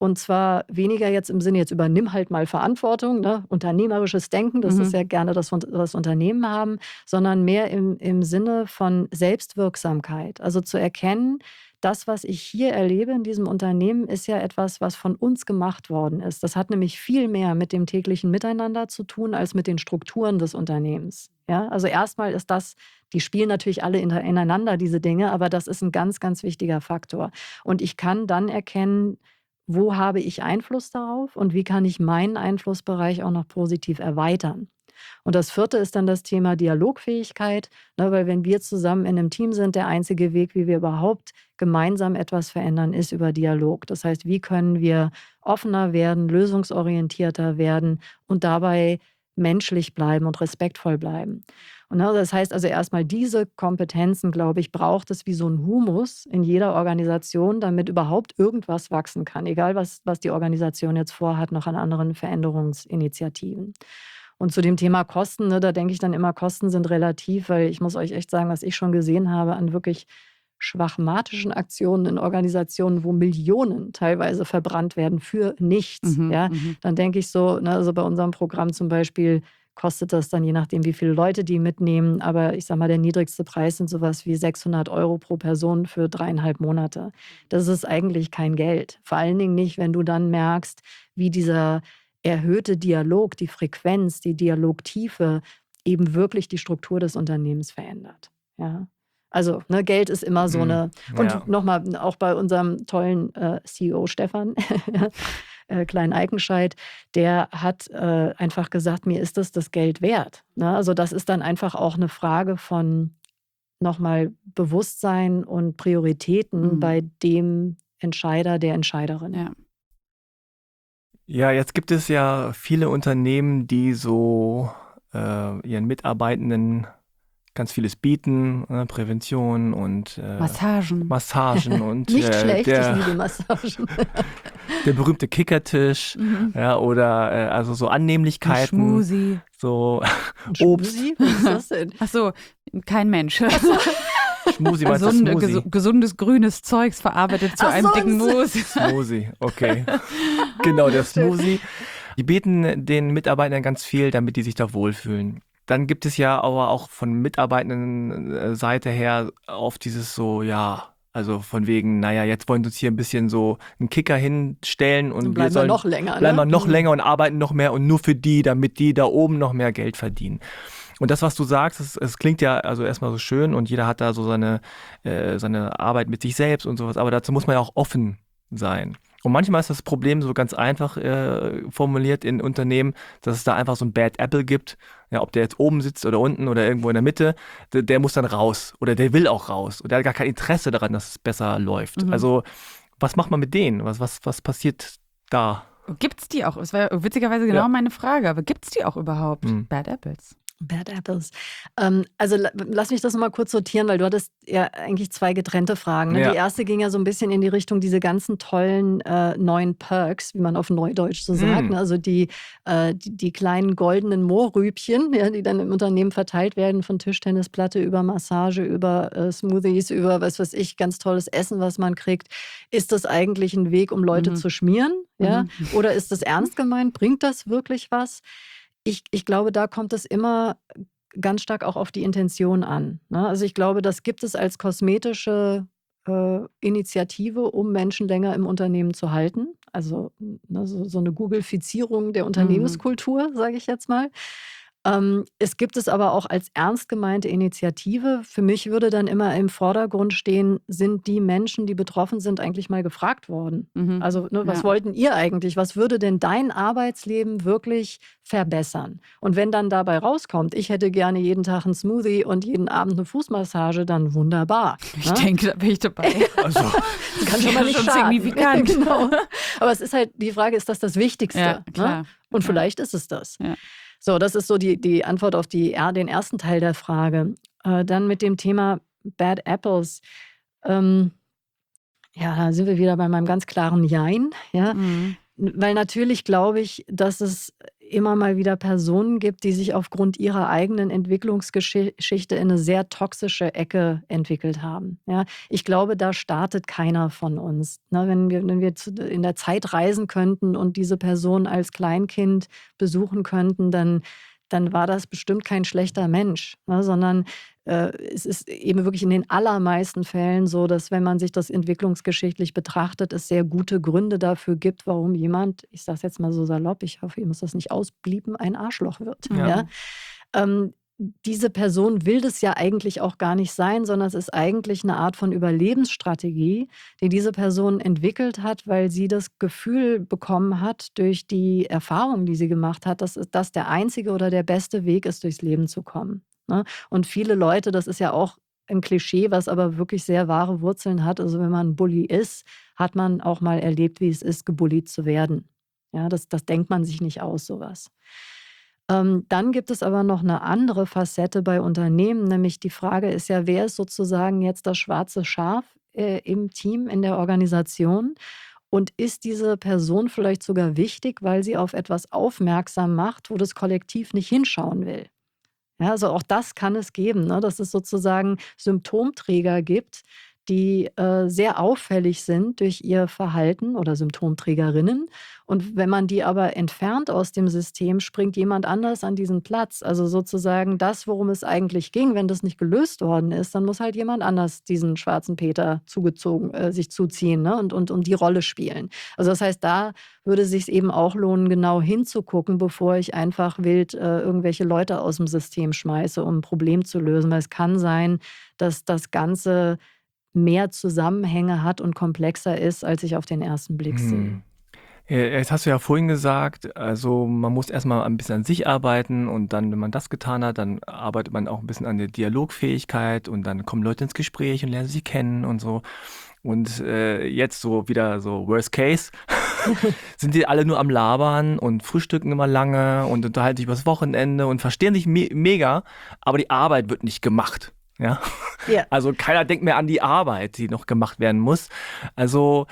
Und zwar weniger jetzt im Sinne, jetzt übernimm halt mal Verantwortung, ne? Unternehmerisches Denken, das Mhm. ist ja gerne das, das Unternehmen haben, sondern mehr im, im Sinne von Selbstwirksamkeit. Also zu erkennen, das, was ich hier erlebe in diesem Unternehmen, ist ja etwas, was von uns gemacht worden ist. Das hat nämlich viel mehr mit dem täglichen Miteinander zu tun, als mit den Strukturen des Unternehmens. Ja? Also erstmal ist das, die spielen natürlich alle ineinander, diese Dinge, aber das ist ein ganz, ganz wichtiger Faktor. Und ich kann dann erkennen, wo habe ich Einfluss darauf und wie kann ich meinen Einflussbereich auch noch positiv erweitern. Und das vierte ist dann das Thema Dialogfähigkeit, ne, weil wenn wir zusammen in einem Team sind, der einzige Weg, wie wir überhaupt gemeinsam etwas verändern, ist über Dialog. Das heißt, wie können wir offener werden, lösungsorientierter werden und dabei menschlich bleiben und respektvoll bleiben. Und ne, das heißt also erstmal, diese Kompetenzen, glaube ich, braucht es wie so ein Humus in jeder Organisation, damit überhaupt irgendwas wachsen kann, egal was, was die Organisation jetzt vorhat, noch an anderen Veränderungsinitiativen. Und zu dem Thema Kosten, ne, da denke ich dann immer, Kosten sind relativ, weil ich muss euch echt sagen, was ich schon gesehen habe an wirklich schwachmatischen Aktionen in Organisationen, wo Millionen teilweise verbrannt werden für nichts. Mhm, Ja, mhm. dann denke ich so, ne, also bei unserem Programm zum Beispiel kostet das dann je nachdem, wie viele Leute die mitnehmen. Aber ich sage mal, der niedrigste Preis sind sowas wie sechshundert Euro pro Person für dreieinhalb Monate. Das ist eigentlich kein Geld. Vor allen Dingen nicht, wenn du dann merkst, wie dieser erhöhte Dialog, die Frequenz, die Dialogtiefe eben wirklich die Struktur des Unternehmens verändert. Ja. Also ne, Geld ist immer so eine, und Ja. nochmal auch bei unserem tollen äh, C E O Stefan, äh, Klein-Eikenscheid, der hat äh, einfach gesagt, mir ist das das Geld wert. Ne? Also das ist dann einfach auch eine Frage von nochmal Bewusstsein und Prioritäten Mhm. bei dem Entscheider, der Entscheiderin. Ja. Ja, jetzt gibt es ja viele Unternehmen, die so äh, ihren Mitarbeitenden ganz vieles bieten, äh, Prävention und äh, Massagen. Massagen und Nicht äh, schlecht, ich der, liebe Massagen. der berühmte Kickertisch, Mhm. ja, oder äh, also so Ein Annehmlichkeiten, Schmusi. so Ein Obst. Schmusi? Was ist das denn? Ach so, kein Mensch. Schmusi, meinst du Gesunde, Smoothie? gesu- gesundes grünes Zeugs verarbeitet zu Ach einem so, dicken ein Mus. Smoothie, okay. Genau, der Smoothie. Die bieten den Mitarbeitern ganz viel, damit die sich da wohlfühlen. Dann gibt es ja aber auch von mitarbeitenden Seite her oft dieses so, ja, also von wegen, naja, jetzt wollen wir uns hier ein bisschen so einen Kicker hinstellen und Dann wir bleiben wir sollen noch länger. bleiben wir ne? noch Mhm. länger und arbeiten noch mehr und nur für die, damit die da oben noch mehr Geld verdienen. Und das, was du sagst, es, es klingt ja also erstmal so schön und jeder hat da so seine, äh, seine Arbeit mit sich selbst und sowas, aber dazu muss man ja auch offen sein. Und manchmal ist das Problem so ganz einfach äh, formuliert in Unternehmen, dass es da einfach so ein Bad Apple gibt. Ja, ob der jetzt oben sitzt oder unten oder irgendwo in der Mitte, der, der muss dann raus oder der will auch raus. Und der hat gar kein Interesse daran, dass es besser läuft. Mhm. Also, was macht man mit denen? Was, was, was passiert da? Gibt's die auch? Das war witzigerweise genau Ja. meine Frage, aber gibt's die auch überhaupt? Hm. Bad Apples. Bad Apples. Ähm, also la- lass mich das nochmal kurz sortieren, weil du hattest ja eigentlich zwei getrennte Fragen. Ne? Ja. Die erste ging ja so ein bisschen in die Richtung, diese ganzen tollen äh, neuen Perks, wie man auf Neudeutsch so sagt. Mm. Ne? Also die, äh, die, die kleinen goldenen Mohrrübchen, ja, die dann im Unternehmen verteilt werden, von Tischtennisplatte über Massage, über äh, Smoothies, über was weiß ich, ganz tolles Essen, was man kriegt. Ist das eigentlich ein Weg, um Leute Mhm. zu schmieren? Ja? Mhm. Oder ist das ernst gemeint? Bringt das wirklich was? Ich, ich glaube, da kommt es immer ganz stark auch auf die Intention an. Ne? Also ich glaube, das gibt es als kosmetische äh, Initiative, um Menschen länger im Unternehmen zu halten. Also ne, so, so eine Googlefizierung der Unternehmenskultur, sage ich jetzt mal. Ähm, es gibt es aber auch als ernst gemeinte Initiative. Für mich würde dann immer im Vordergrund stehen, sind die Menschen, die betroffen sind, eigentlich mal gefragt worden? Mhm. Also ne, was Ja. wollten ihr eigentlich? Was würde denn dein Arbeitsleben wirklich verbessern? Und wenn dann dabei rauskommt, ich hätte gerne jeden Tag einen Smoothie und jeden Abend eine Fußmassage, dann wunderbar. Ich ne? denke, da bin ich dabei. Also, Das kann schon mal nicht schon schaden. signifikant. Genau. Aber es ist halt, die Frage, ist das das Wichtigste? Ja, klar. Ne? Und Ja. vielleicht ist es das. Ja. So, das ist so die, die Antwort auf die, den ersten Teil der Frage. Äh, dann mit dem Thema Bad Apples. Ähm, ja, da sind wir wieder bei meinem ganz klaren Jein. Ja? Mhm. Weil natürlich glaube ich, dass es immer mal wieder Personen gibt, die sich aufgrund ihrer eigenen Entwicklungsgeschichte in eine sehr toxische Ecke entwickelt haben. Ja, ich glaube, da startet keiner von uns. Ne, wenn wir, wenn wir in der Zeit reisen könnten und diese Person als Kleinkind besuchen könnten, dann, dann war das bestimmt kein schlechter Mensch, ne, sondern äh, es ist eben wirklich in den allermeisten Fällen so, dass wenn man sich das entwicklungsgeschichtlich betrachtet, es sehr gute Gründe dafür gibt, warum jemand, ich sage es jetzt mal so salopp, ich hoffe, ihr müsst das nicht ausbliepen, ein Arschloch wird. Ja. Ja? Ähm, diese Person will das ja eigentlich auch gar nicht sein, sondern es ist eigentlich eine Art von Überlebensstrategie, die diese Person entwickelt hat, weil sie das Gefühl bekommen hat durch die Erfahrung, die sie gemacht hat, dass das der einzige oder der beste Weg ist, durchs Leben zu kommen. Ne? Und viele Leute, das ist ja auch ein Klischee, was aber wirklich sehr wahre Wurzeln hat. Also wenn man ein Bully ist, hat man auch mal erlebt, wie es ist, gebullied zu werden. Ja, das, das denkt man sich nicht aus, sowas. Ähm, dann gibt es aber noch eine andere Facette bei Unternehmen, nämlich die Frage ist ja, wer ist sozusagen jetzt das schwarze Schaf äh, im Team, in der Organisation? Und ist diese Person vielleicht sogar wichtig, weil sie auf etwas aufmerksam macht, wo das Kollektiv nicht hinschauen will? Ja, also auch das kann es geben, ne, dass es sozusagen Symptomträger gibt, die äh, sehr auffällig sind durch ihr Verhalten oder Symptomträgerinnen. Und wenn man die aber entfernt aus dem System, springt jemand anders an diesen Platz. Also sozusagen das, worum es eigentlich ging, wenn das nicht gelöst worden ist, dann muss halt jemand anders diesen schwarzen Peter zugezogen, äh, sich zuziehen, ne, und, und, und die Rolle spielen. Also das heißt, da würde es sich eben auch lohnen, genau hinzugucken, bevor ich einfach wild äh, irgendwelche Leute aus dem System schmeiße, um ein Problem zu lösen. Weil es kann sein, dass das Ganze mehr Zusammenhänge hat und komplexer ist, als ich auf den ersten Blick sehe. Hm. Ja, jetzt hast du ja vorhin gesagt, also man muss erstmal ein bisschen an sich arbeiten und dann, wenn man das getan hat, dann arbeitet man auch ein bisschen an der Dialogfähigkeit und dann kommen Leute ins Gespräch und lernen sie kennen und so. Und äh, jetzt so wieder so Worst Case, sind die alle nur am Labern und frühstücken immer lange und unterhalten sich übers Wochenende und verstehen sich me mega, aber die Arbeit wird nicht gemacht. Ja? Ja. Also keiner denkt mehr an die Arbeit, die noch gemacht werden muss. Also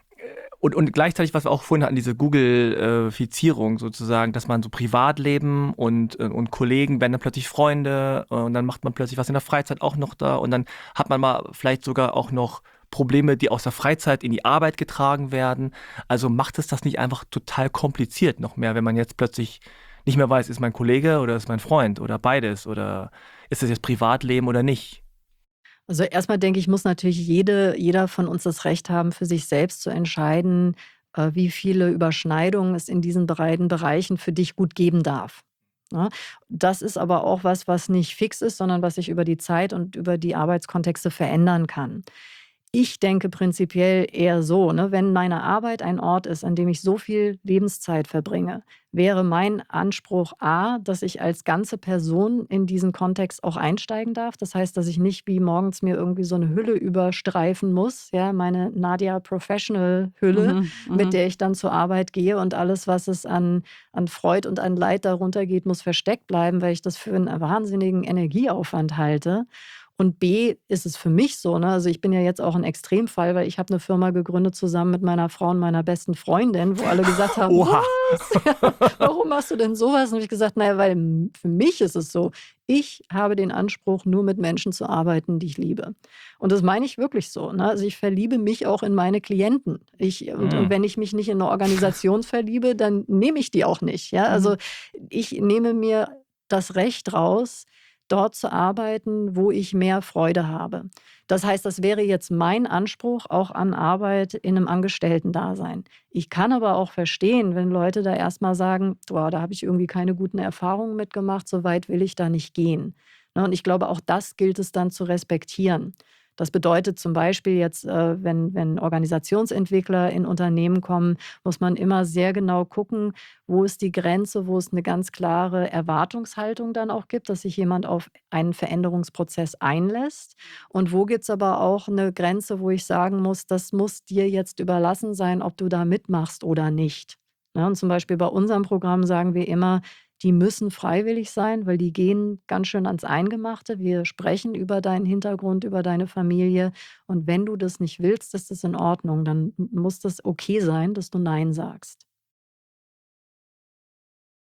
und, und gleichzeitig, was wir auch vorhin hatten, diese Google-Fizierung sozusagen, dass man so Privatleben und, und Kollegen werden dann plötzlich Freunde und dann macht man plötzlich was in der Freizeit auch noch da und dann hat man mal vielleicht sogar auch noch Probleme, die aus der Freizeit in die Arbeit getragen werden. Also macht es das nicht einfach total kompliziert noch mehr, wenn man jetzt plötzlich nicht mehr weiß, ist mein Kollege oder ist mein Freund oder beides oder ist das jetzt Privatleben oder nicht? Also erstmal denke ich, muss natürlich jede, jeder von uns das Recht haben, für sich selbst zu entscheiden, äh, wie viele Überschneidungen es in diesen beiden Bereichen für dich gut geben darf. Ja, das ist aber auch was, was nicht fix ist, sondern was sich über die Zeit und über die Arbeitskontexte verändern kann. Ich denke prinzipiell eher so, ne, wenn meine Arbeit ein Ort ist, an dem ich so viel Lebenszeit verbringe, wäre mein Anspruch A, dass ich als ganze Person in diesen Kontext auch einsteigen darf. Das heißt, dass ich nicht wie morgens mir irgendwie so eine Hülle überstreifen muss, ja, meine Nadia Professional Hülle, Mhm, mhm. mit der ich dann zur Arbeit gehe und alles, was es an, an Freud und an Leid darunter geht, muss versteckt bleiben, weil ich das für einen wahnsinnigen Energieaufwand halte. Und B ist es für mich so, ne? Also ich bin ja jetzt auch ein Extremfall, weil ich habe eine Firma gegründet zusammen mit meiner Frau und meiner besten Freundin, wo alle gesagt haben, Oha. was? Ja, warum machst du denn sowas? Und habe ich gesagt, naja, weil m- für mich ist es so, ich habe den Anspruch, nur mit Menschen zu arbeiten, die ich liebe. Und das meine ich wirklich so, ne? Also ich verliebe mich auch in meine Klienten. Ich, und, Mhm. und wenn ich mich nicht in eine Organisation verliebe, dann nehme ich die auch nicht. Ja? Also ich nehme mir das Recht raus, dort zu arbeiten, wo ich mehr Freude habe. Das heißt, das wäre jetzt mein Anspruch auch an Arbeit in einem Angestellten-Dasein. Ich kann aber auch verstehen, wenn Leute da erstmal sagen, boah, da habe ich irgendwie keine guten Erfahrungen mitgemacht, so weit will ich da nicht gehen. Ne, und ich glaube, auch das gilt es dann zu respektieren. Das bedeutet zum Beispiel jetzt, äh, wenn, wenn Organisationsentwickler in Unternehmen kommen, muss man immer sehr genau gucken, wo ist die Grenze, wo es eine ganz klare Erwartungshaltung dann auch gibt, dass sich jemand auf einen Veränderungsprozess einlässt. Und wo gibt es aber auch eine Grenze, wo ich sagen muss, das muss dir jetzt überlassen sein, ob du da mitmachst oder nicht. Ja, und zum Beispiel bei unserem Programm sagen wir immer, die müssen freiwillig sein, weil die gehen ganz schön ans Eingemachte. Wir sprechen über deinen Hintergrund, über deine Familie. Und wenn du das nicht willst, ist das in Ordnung. Dann muss das okay sein, dass du Nein sagst.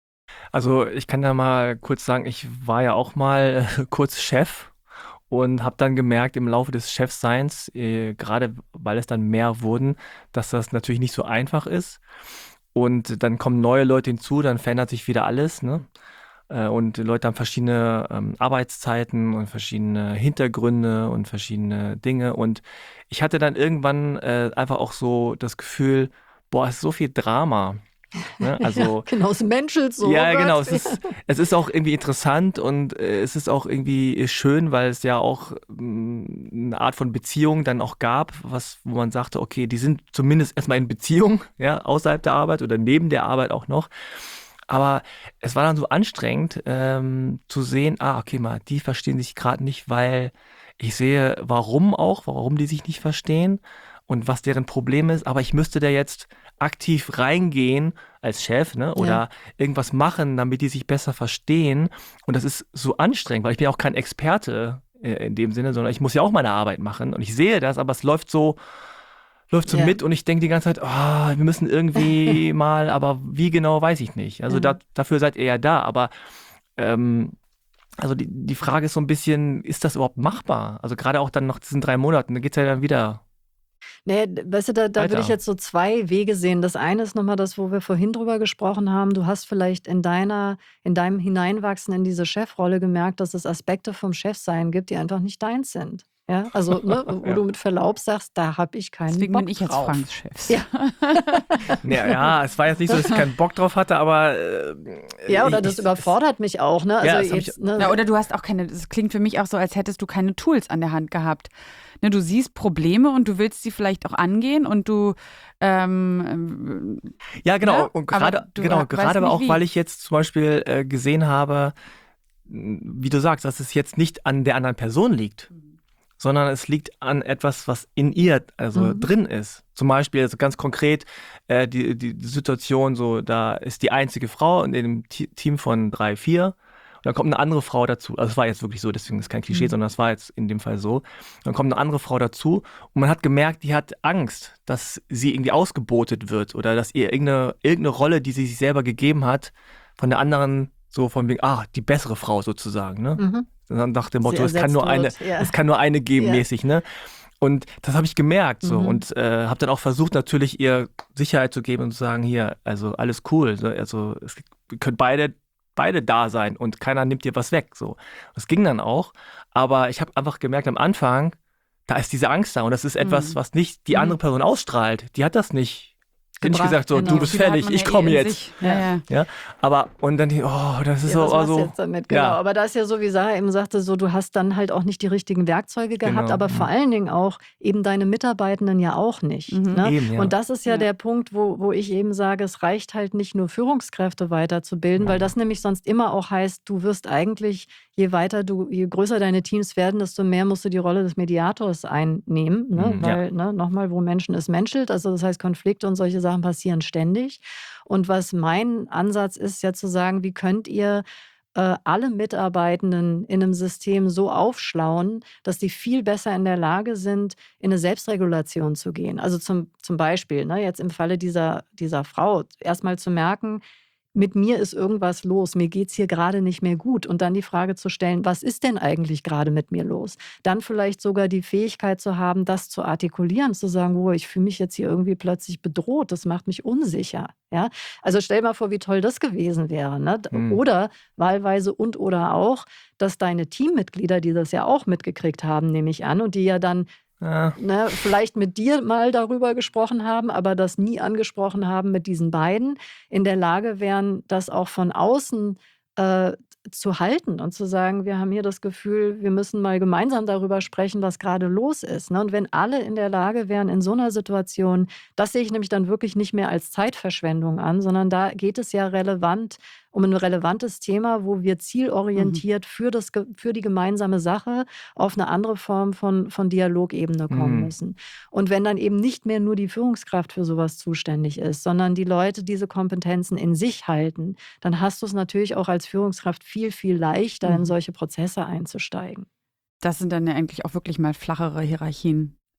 Also ich kann da mal kurz sagen, ich war ja auch mal äh, kurz Chef und habe dann gemerkt im Laufe des Chefseins, äh, gerade weil es dann mehr wurden, dass das natürlich nicht so einfach ist. Und dann kommen neue Leute hinzu, dann verändert sich wieder alles, ne? Äh, Und die Leute haben verschiedene ähm, Arbeitszeiten und verschiedene Hintergründe und verschiedene Dinge. Und ich hatte dann irgendwann äh, einfach auch so das Gefühl, boah, es ist so viel Drama. Ne? Also, Genau, es menschelt so. ja, oh Gott. genau. Es ist, es ist auch irgendwie interessant und äh, es ist auch irgendwie schön, weil es ja auch mh, eine Art von Beziehung dann auch gab, was, wo man sagte, okay, die sind zumindest erstmal in Beziehung, ja, außerhalb der Arbeit oder neben der Arbeit auch noch. Aber es war dann so anstrengend ähm, zu sehen, ah, okay, mal, die verstehen sich gerade nicht, weil ich sehe, warum auch, warum die sich nicht verstehen und was deren Problem ist. Aber ich müsste da jetzt aktiv reingehen als Chef, ne, oder Ja. irgendwas machen, damit die sich besser verstehen. Und das ist so anstrengend, weil ich bin ja auch kein Experte äh, in dem Sinne, sondern ich muss ja auch meine Arbeit machen. Und ich sehe das, aber es läuft so, läuft so Ja. mit und ich denke die ganze Zeit, oh, wir müssen irgendwie mal, aber wie genau, weiß ich nicht. Also Ja. da, dafür seid ihr ja da, aber ähm, also die, die Frage ist so ein bisschen, ist das überhaupt machbar? Also gerade auch dann nach diesen drei Monaten, da geht es ja dann wieder Nee, d- weißt du, da, da würde ich weiter. jetzt so zwei Wege sehen. Das eine ist nochmal das, wo wir vorhin drüber gesprochen haben. Du hast vielleicht in deiner, in deinem Hineinwachsen in diese Chefrolle gemerkt, dass es Aspekte vom Chefsein gibt, die einfach nicht deins sind. Ja, also, ne, wo Ja. du mit Verlaub sagst, da habe ich keinen Deswegen Bock bin ich jetzt drauf. Franks Chef. Ja. Ja, ja, es war jetzt nicht so, dass ich keinen Bock drauf hatte, aber äh, Ja, oder ich, das ich, überfordert mich auch, ne? Also Ja, das hab ich- jetzt, ne? Ja, oder du hast auch keine, das klingt für mich auch so, als hättest du keine Tools an der Hand gehabt. Ne, du siehst Probleme und du willst sie vielleicht auch angehen und du ähm, Ja, genau. Ja, und aber gerade, du genau, weißt gerade aber nicht auch, wie. weil ich jetzt zum Beispiel äh, gesehen habe, mh, wie du sagst, dass es jetzt nicht an der anderen Person liegt, sondern es liegt an etwas, was in ihr also Mhm. drin ist. Zum Beispiel, also ganz konkret, äh, die, die, die Situation so, da ist die einzige Frau in dem T- Team von drei, vier. Und dann kommt eine andere Frau dazu. Also es war jetzt wirklich so, deswegen ist es kein Klischee, Mhm. sondern es war jetzt in dem Fall so. Dann kommt eine andere Frau dazu und man hat gemerkt, die hat Angst, dass sie irgendwie ausgebotet wird oder dass ihr irgendeine, irgendeine Rolle, die sie sich selber gegeben hat, von der anderen so von wegen, ah, die bessere Frau sozusagen, ne? Mhm. Dann nach dem Sie Motto, es kann nur eine, ersetzt wird, ja. es kann nur eine geben, Ja. mäßig, ne? Und das habe ich gemerkt so Mhm. und äh, habe dann auch versucht, natürlich ihr Sicherheit zu geben und zu sagen, hier, also alles cool, so, also es, ihr könnt beide beide da sein und keiner nimmt dir was weg, so. Das ging dann auch, aber ich habe einfach gemerkt am Anfang, da ist diese Angst da und das ist etwas, Mhm. was nicht die Mhm. andere Person ausstrahlt. Die hat das nicht. Die hat nicht Gebracht, gesagt, so, genau. du bist Viele hat fertig, man ich ja eh komme in jetzt. sich. Ja, ja. Ja, aber und dann, die- oh, das ist Ja, so, was machst du also, jetzt damit? Genau. ja. Aber da ist ja so, wie Sarah eben sagte, so, du hast dann halt auch nicht die richtigen Werkzeuge gehabt, Genau, aber ja. vor allen Dingen auch eben deine Mitarbeitenden ja auch nicht. Mhm. Ne? Eben, ja. Und das ist ja, Ja. der Punkt, wo, wo ich eben sage, es reicht halt nicht nur Führungskräfte weiterzubilden, weil das nämlich sonst immer auch heißt, du wirst eigentlich, je weiter du, je größer deine Teams werden, desto mehr musst du die Rolle des Mediators einnehmen. Ne? Mhm, ja. Weil, ne, nochmal, wo Menschen es menschelt, also das heißt, Konflikte und solche Sachen passieren ständig. Und was mein Ansatz ist, ja zu sagen, wie könnt ihr äh, alle Mitarbeitenden in einem System so aufschlauen, dass die viel besser in der Lage sind, in eine Selbstregulation zu gehen. Also zum, zum Beispiel, ne, jetzt im Falle dieser, dieser Frau, erstmal zu merken, mit mir ist irgendwas los, mir geht es hier gerade nicht mehr gut. Und dann die Frage zu stellen, was ist denn eigentlich gerade mit mir los? Dann vielleicht sogar die Fähigkeit zu haben, das zu artikulieren, zu sagen, oh, ich fühle mich jetzt hier irgendwie plötzlich bedroht, das macht mich unsicher. Ja? Also stell mal vor, wie toll das gewesen wäre. Ne? Hm. Oder wahlweise und oder auch, dass deine Teammitglieder, die das ja auch mitgekriegt haben, nehme ich an, und die ja dann Ja. ne, vielleicht mit dir mal darüber gesprochen haben, aber das nie angesprochen haben mit diesen beiden, in der Lage wären, das auch von außen äh, zu halten und zu sagen, wir haben hier das Gefühl, wir müssen mal gemeinsam darüber sprechen, was gerade los ist. Ne? Und wenn alle in der Lage wären, in so einer Situation, das sehe ich nämlich dann wirklich nicht mehr als Zeitverschwendung an, sondern da geht es ja relevant um ein relevantes Thema, wo wir zielorientiert für, das, ge- für die gemeinsame Sache auf eine andere Form von, von Dialogebene kommen Mhm. müssen. Und wenn dann eben nicht mehr nur die Führungskraft für sowas zuständig ist, sondern die Leute diese Kompetenzen in sich halten, dann hast du es natürlich auch als Führungskraft viel, viel leichter, in Mhm. solche Prozesse einzusteigen. Das sind dann ja eigentlich auch wirklich mal flachere Hierarchien.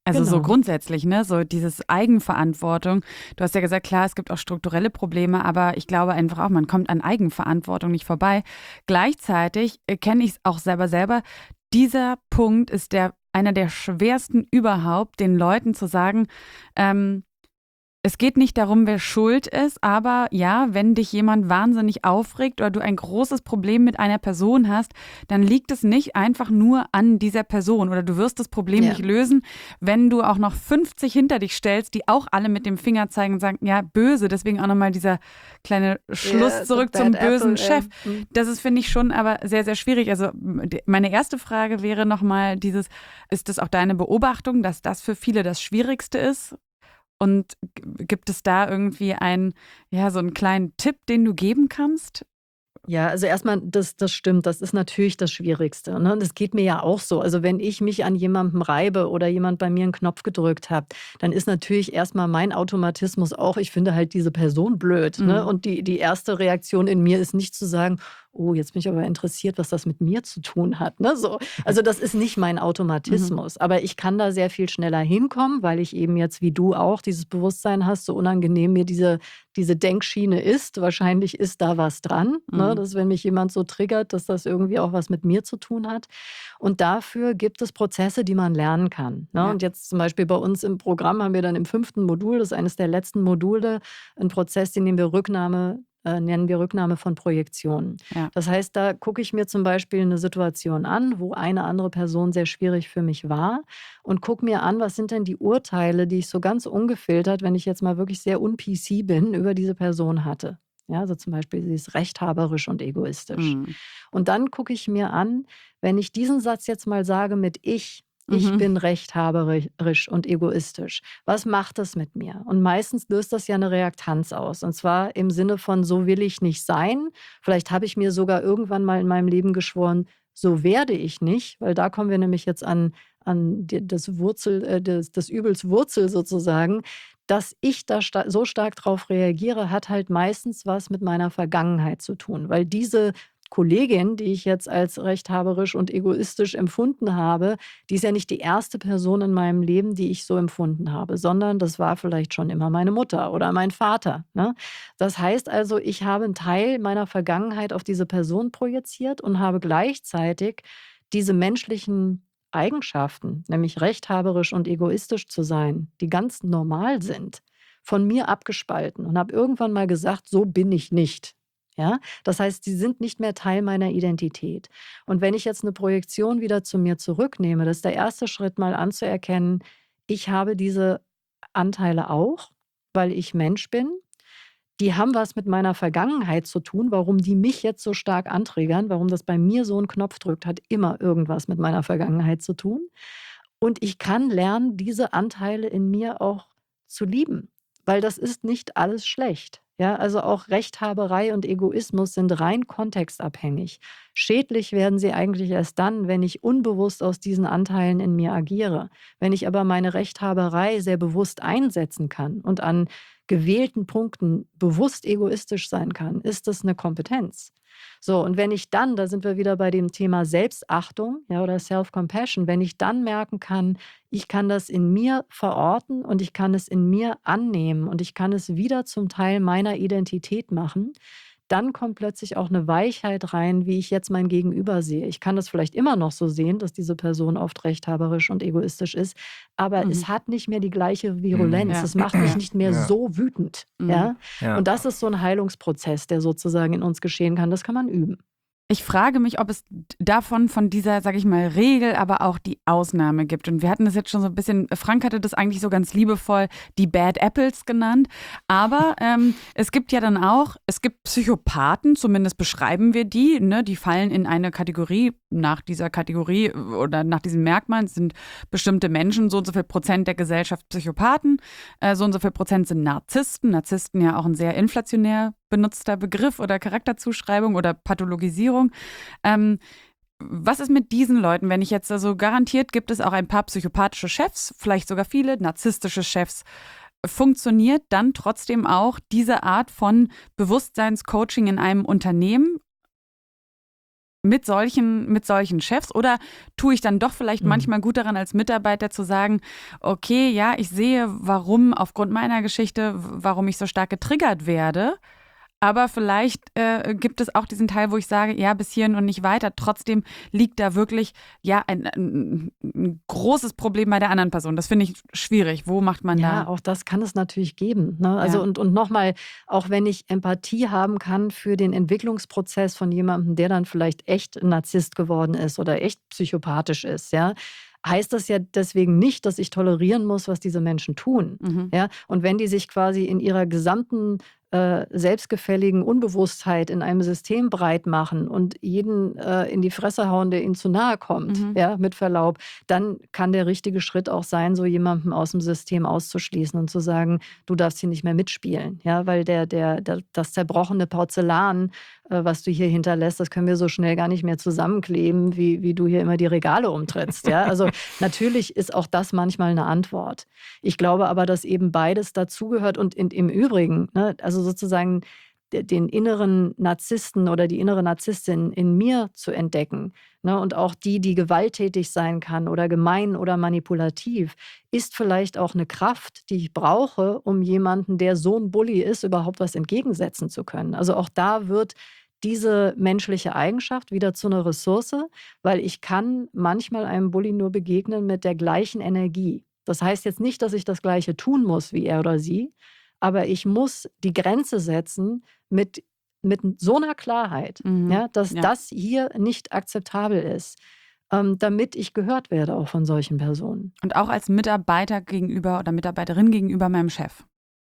Also Genau. so grundsätzlich, ne, so dieses Eigenverantwortung. Du hast ja gesagt, klar, es gibt auch strukturelle Probleme, aber ich glaube einfach auch, man kommt an Eigenverantwortung nicht vorbei. Gleichzeitig äh, kenne ich es auch selber selber. Dieser Punkt ist der einer der schwersten überhaupt, den Leuten zu sagen, ähm, es geht nicht darum, wer schuld ist, aber ja, wenn dich jemand wahnsinnig aufregt oder du ein großes Problem mit einer Person hast, dann liegt es nicht einfach nur an dieser Person oder du wirst das Problem Ja. nicht lösen, wenn du auch noch fünfzig hinter dich stellst, die auch alle mit dem Finger zeigen und sagen, ja, böse, deswegen auch nochmal dieser kleine Schluss Ja, zurück the zum bad bösen apple, Chef. ja. Hm. Das ist, finde ich, schon aber sehr, sehr schwierig. Also die- meine erste Frage wäre nochmal dieses, ist das auch deine Beobachtung, dass das für viele das Schwierigste ist? Und g- gibt es da irgendwie einen, ja, so einen kleinen Tipp, den du geben kannst? Ja, also erstmal, das, das stimmt, das ist natürlich das Schwierigste. Ne? Und das geht mir ja auch so. Also wenn ich mich an jemandem reibe oder jemand bei mir einen Knopf gedrückt hat, dann ist natürlich erstmal mein Automatismus auch, ich finde halt diese Person blöd. Ne? Mhm. Und die, die erste Reaktion in mir ist nicht zu sagen, oh, jetzt bin ich aber interessiert, was das mit mir zu tun hat. Ne? So. Also das ist nicht mein Automatismus. Aber ich kann da sehr viel schneller hinkommen, weil ich eben jetzt wie du auch dieses Bewusstsein hast, so unangenehm mir diese, diese Denkschiene ist. Wahrscheinlich ist da was dran, ne? Mhm. Dass wenn mich jemand so triggert, dass das irgendwie auch was mit mir zu tun hat. Und dafür gibt es Prozesse, die man lernen kann. Ne? Ja. Und jetzt zum Beispiel bei uns im Programm haben wir dann im fünften Modul, das ist eines der letzten Module, einen Prozess, den nehmen wir Rücknahme äh, nennen wir Rücknahme von Projektionen. Ja. Das heißt, da gucke ich mir zum Beispiel eine Situation an, wo eine andere Person sehr schwierig für mich war und gucke mir an, was sind denn die Urteile, die ich so ganz ungefiltert, wenn ich jetzt mal wirklich sehr un-P C bin, über diese Person hatte. Ja, also zum Beispiel, sie ist rechthaberisch und egoistisch. Mhm. Und dann gucke ich mir an, wenn ich diesen Satz jetzt mal sage mit ich, ich Mhm. bin rechthaberisch und egoistisch. Was macht das mit mir? Und meistens löst das ja eine Reaktanz aus. Und zwar im Sinne von, so will ich nicht sein. Vielleicht habe ich mir sogar irgendwann mal in meinem Leben geschworen, so werde ich nicht. Weil da kommen wir nämlich jetzt an, an die- das Wurzel, äh, des, des Übels Wurzel sozusagen. Dass ich da sta- so stark drauf reagiere, hat halt meistens was mit meiner Vergangenheit zu tun. Weil diese Kollegin, die ich jetzt als rechthaberisch und egoistisch empfunden habe, die ist ja nicht die erste Person in meinem Leben, die ich so empfunden habe, sondern das war vielleicht schon immer meine Mutter oder mein Vater. Ne? Das heißt also, ich habe einen Teil meiner Vergangenheit auf diese Person projiziert und habe gleichzeitig diese menschlichen Eigenschaften, nämlich rechthaberisch und egoistisch zu sein, die ganz normal sind, von mir abgespalten und habe irgendwann mal gesagt, so bin ich nicht. Ja, das heißt, sie sind nicht mehr Teil meiner Identität. Und wenn ich jetzt eine Projektion wieder zu mir zurücknehme, das ist der erste Schritt, mal anzuerkennen, ich habe diese Anteile auch, weil ich Mensch bin. Die haben was mit meiner Vergangenheit zu tun, warum die mich jetzt so stark antriggern, warum das bei mir so einen Knopf drückt, hat immer irgendwas mit meiner Vergangenheit zu tun. Und ich kann lernen, diese Anteile in mir auch zu lieben, weil das ist nicht alles schlecht. Ja, also auch Rechthaberei und Egoismus sind rein kontextabhängig. Schädlich werden sie eigentlich erst dann, wenn ich unbewusst aus diesen Anteilen in mir agiere. Wenn ich aber meine Rechthaberei sehr bewusst einsetzen kann und an gewählten Punkten bewusst egoistisch sein kann, ist das eine Kompetenz. So, und wenn ich dann, da sind wir wieder bei dem Thema Selbstachtung, ja, oder Self-Compassion, wenn ich dann merken kann, ich kann das in mir verorten und ich kann es in mir annehmen und ich kann es wieder zum Teil meiner Identität machen, dann kommt plötzlich auch eine Weichheit rein, wie ich jetzt mein Gegenüber sehe. Ich kann das vielleicht immer noch so sehen, dass diese Person oft rechthaberisch und egoistisch ist, aber Mhm. es hat nicht mehr die gleiche Virulenz. Ja. Es macht mich nicht mehr Ja. so wütend. Mhm. Ja? Ja. Und das ist so ein Heilungsprozess, der sozusagen in uns geschehen kann. Das kann man üben. Ich frage mich, ob es davon, von dieser, sage ich mal, Regel, aber auch die Ausnahme gibt. Und wir hatten das jetzt schon so ein bisschen, Frank hatte das eigentlich so ganz liebevoll die Bad Apples genannt. Aber ähm, es gibt ja dann auch, es gibt Psychopathen, zumindest beschreiben wir die, ne, die fallen in eine Kategorie, nach dieser Kategorie oder nach diesen Merkmalen sind bestimmte Menschen, so und so viel Prozent der Gesellschaft Psychopathen, äh, so und so viel Prozent sind Narzissten. Narzissten ja auch ein sehr inflationär benutzter Begriff oder Charakterzuschreibung oder Pathologisierung. Ähm, was ist mit diesen Leuten, wenn ich jetzt also garantiert gibt es auch ein paar psychopathische Chefs, vielleicht sogar viele narzisstische Chefs. Funktioniert dann trotzdem auch diese Art von Bewusstseinscoaching in einem Unternehmen? mit solchen, mit solchen Chefs? Oder tue ich dann doch vielleicht Mhm. manchmal gut daran, als Mitarbeiter zu sagen, okay, ja, ich sehe, warum aufgrund meiner Geschichte, w- warum ich so stark getriggert werde. Aber vielleicht äh, gibt es auch diesen Teil, wo ich sage, ja, bis hierhin und nicht weiter. Trotzdem liegt da wirklich ja ein, ein, ein großes Problem bei der anderen Person. Das finde ich schwierig. Wo macht man Ja, da? auch das kann es natürlich geben. Ne? Also Ja. und, und nochmal, auch wenn ich Empathie haben kann für den Entwicklungsprozess von jemandem, der dann vielleicht echt ein Narzisst geworden ist oder echt psychopathisch ist, ja, heißt das ja deswegen nicht, dass ich tolerieren muss, was diese Menschen tun. Mhm. Ja? Und wenn die sich quasi in ihrer gesamten äh, selbstgefälligen Unbewusstheit in einem System breit machen und jeden äh, in die Fresse hauen, der ihnen zu nahe kommt, Mhm. ja, mit Verlaub, dann kann der richtige Schritt auch sein, so jemanden aus dem System auszuschließen und zu sagen, du darfst hier nicht mehr mitspielen. Ja, weil der, der, der, das zerbrochene Porzellan, äh, was du hier hinterlässt, das können wir so schnell gar nicht mehr zusammenkleben, wie, wie du hier immer die Regale umtrittst. Ja? Also natürlich ist auch das manchmal eine Antwort. Ich glaube aber, dass eben beides dazugehört und in, im Übrigen, ne, also sozusagen de- den inneren Narzissten oder die innere Narzisstin in mir zu entdecken, ne, und auch die, die gewalttätig sein kann oder gemein oder manipulativ, ist vielleicht auch eine Kraft, die ich brauche, um jemanden, der so ein Bully ist, überhaupt was entgegensetzen zu können. Also auch da wird diese menschliche Eigenschaft wieder zu einer Ressource, weil ich kann manchmal einem Bully nur begegnen mit der gleichen Energie. Das heißt jetzt nicht, dass ich das Gleiche tun muss wie er oder sie, aber ich muss die Grenze setzen mit, mit so einer Klarheit, Mhm. ja, dass Ja. das hier nicht akzeptabel ist, ähm, damit ich gehört werde auch von solchen Personen. Und auch als Mitarbeiter gegenüber oder Mitarbeiterin gegenüber meinem Chef.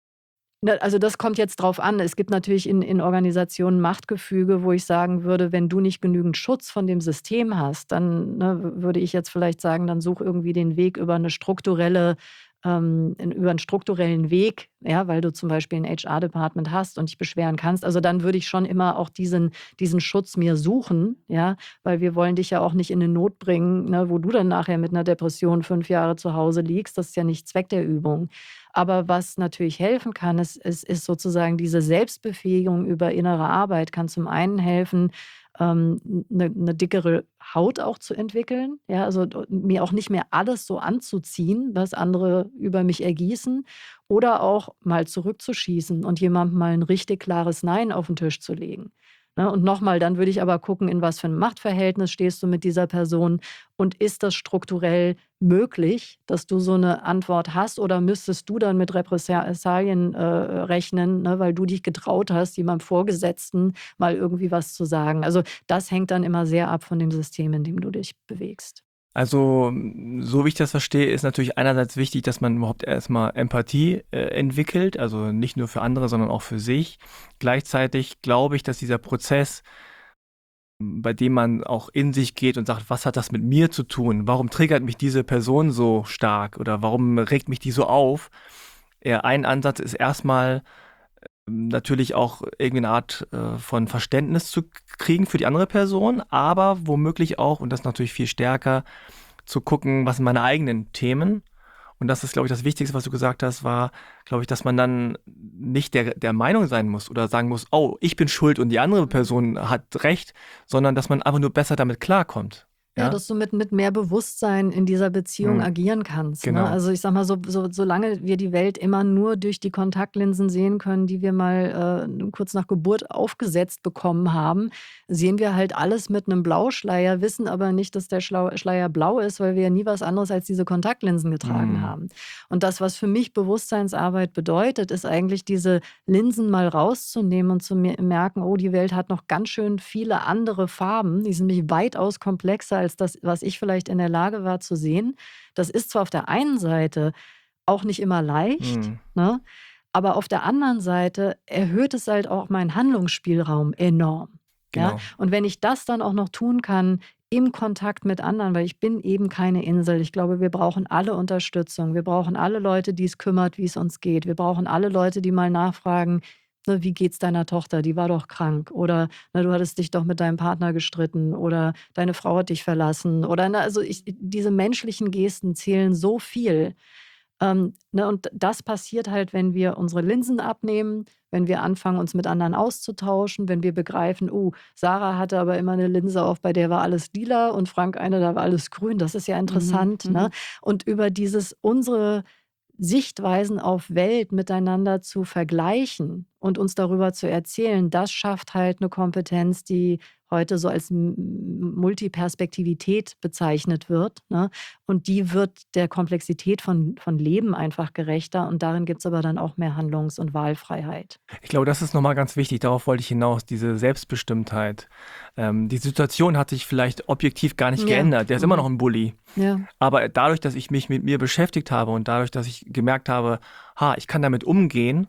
Ne, also das kommt jetzt drauf an. Es gibt natürlich in, in Organisationen Machtgefüge, wo ich sagen würde, wenn du nicht genügend Schutz von dem System hast, dann ne, w- würde ich jetzt vielleicht sagen, dann such irgendwie den Weg über eine strukturelle, ähm, in- über einen strukturellen Weg, ja, weil du zum Beispiel ein H R-Department hast und dich beschweren kannst. Also dann würde ich schon immer auch diesen, diesen Schutz mir suchen, ja, weil wir wollen dich ja auch nicht in eine Not bringen, ne, wo du dann nachher mit einer Depression fünf Jahre zu Hause liegst. Das ist ja nicht Zweck der Übung. Aber was natürlich helfen kann, ist, ist, ist sozusagen diese Selbstbefähigung über innere Arbeit, kann zum einen helfen, ähm, eine, eine dickere Haut auch zu entwickeln. Ja, also d- mir auch nicht mehr alles so anzuziehen, was andere über mich ergießen. Oder auch mal zurückzuschießen und jemandem mal ein richtig klares Nein auf den Tisch zu legen. Ne, und nochmal, dann würde ich aber gucken, in was für einem Machtverhältnis stehst du mit dieser Person und ist das strukturell möglich, dass du so eine Antwort hast oder müsstest du dann mit Repressalien äh, rechnen, ne, weil du dich getraut hast, jemandem Vorgesetzten mal irgendwie was zu sagen. Also das hängt dann immer sehr ab von dem System, in dem du dich bewegst. Also, m, so wie ich das verstehe, ist natürlich einerseits wichtig, dass man überhaupt erstmal Empathie äh, entwickelt, also nicht nur für andere, sondern auch für sich. Gleichzeitig glaube ich, dass dieser Prozess, m, bei dem man auch in sich geht und sagt, was hat das mit mir zu tun? Warum triggert mich diese Person so stark oder warum regt mich die so auf? Ja, ein Ansatz ist erstmal ähm, natürlich auch irgendwie eine Art äh, von Verständnis zu kriegen für die andere Person, aber womöglich auch, und das natürlich viel stärker, zu gucken, was sind meine eigenen Themen. Und das ist, glaube ich, das Wichtigste, was du gesagt hast, war, glaube ich, dass man dann nicht der, der Meinung sein muss oder sagen muss, oh, ich bin schuld und die andere Person hat recht, sondern dass man einfach nur besser damit klarkommt. Ja, Ja, dass du mit, mit mehr Bewusstsein in dieser Beziehung Mhm. agieren kannst. Genau. Ne? Also ich sag mal, so, so, solange wir die Welt immer nur durch die Kontaktlinsen sehen können, die wir mal äh, kurz nach Geburt aufgesetzt bekommen haben, sehen wir halt alles mit einem Blauschleier, wissen aber nicht, dass der Schlau Schleier blau ist, weil wir ja nie was anderes als diese Kontaktlinsen getragen Mhm. haben. Und das, was für mich Bewusstseinsarbeit bedeutet, ist eigentlich diese Linsen mal rauszunehmen und zu mer- merken, oh, die Welt hat noch ganz schön viele andere Farben, die sind nämlich weitaus komplexer als das, was ich vielleicht in der Lage war zu sehen. Das ist zwar auf der einen Seite auch nicht immer leicht, Mhm. ne? Aber auf der anderen Seite erhöht es halt auch meinen Handlungsspielraum enorm. Ja? Genau. Und wenn ich das dann auch noch tun kann im Kontakt mit anderen, weil ich bin eben keine Insel. Ich glaube, wir brauchen alle Unterstützung. Wir brauchen alle Leute, die es kümmert, wie es uns geht. Wir brauchen alle Leute, die mal nachfragen, ne, wie geht's deiner Tochter? Die war doch krank. Oder ne, du hattest dich doch mit deinem Partner gestritten. Oder deine Frau hat dich verlassen. Oder ne, also ich, diese menschlichen Gesten zählen so viel. Ähm, ne, und das passiert halt, wenn wir unsere Linsen abnehmen, wenn wir anfangen, uns mit anderen auszutauschen, wenn wir begreifen, oh, Sarah hatte aber immer eine Linse auf, bei der war alles lila und Frank eine, da war alles grün. Das ist ja interessant. Mhm, Ne? mhm. Und über dieses, unsere Sichtweisen auf Welt miteinander zu vergleichen und uns darüber zu erzählen, das schafft halt eine Kompetenz, die heute so als M- Multiperspektivität bezeichnet wird. Ne? Und die wird der Komplexität von, von Leben einfach gerechter. Und darin gibt es aber dann auch mehr Handlungs- und Wahlfreiheit. Ich glaube, das ist nochmal ganz wichtig, darauf wollte ich hinaus, diese Selbstbestimmtheit. Ähm, die Situation hat sich vielleicht objektiv gar nicht Ja. geändert. Der ist immer Mhm. noch ein Bully. Ja, Aber dadurch, dass ich mich mit mir beschäftigt habe und dadurch, dass ich gemerkt habe, ha, ich kann damit umgehen,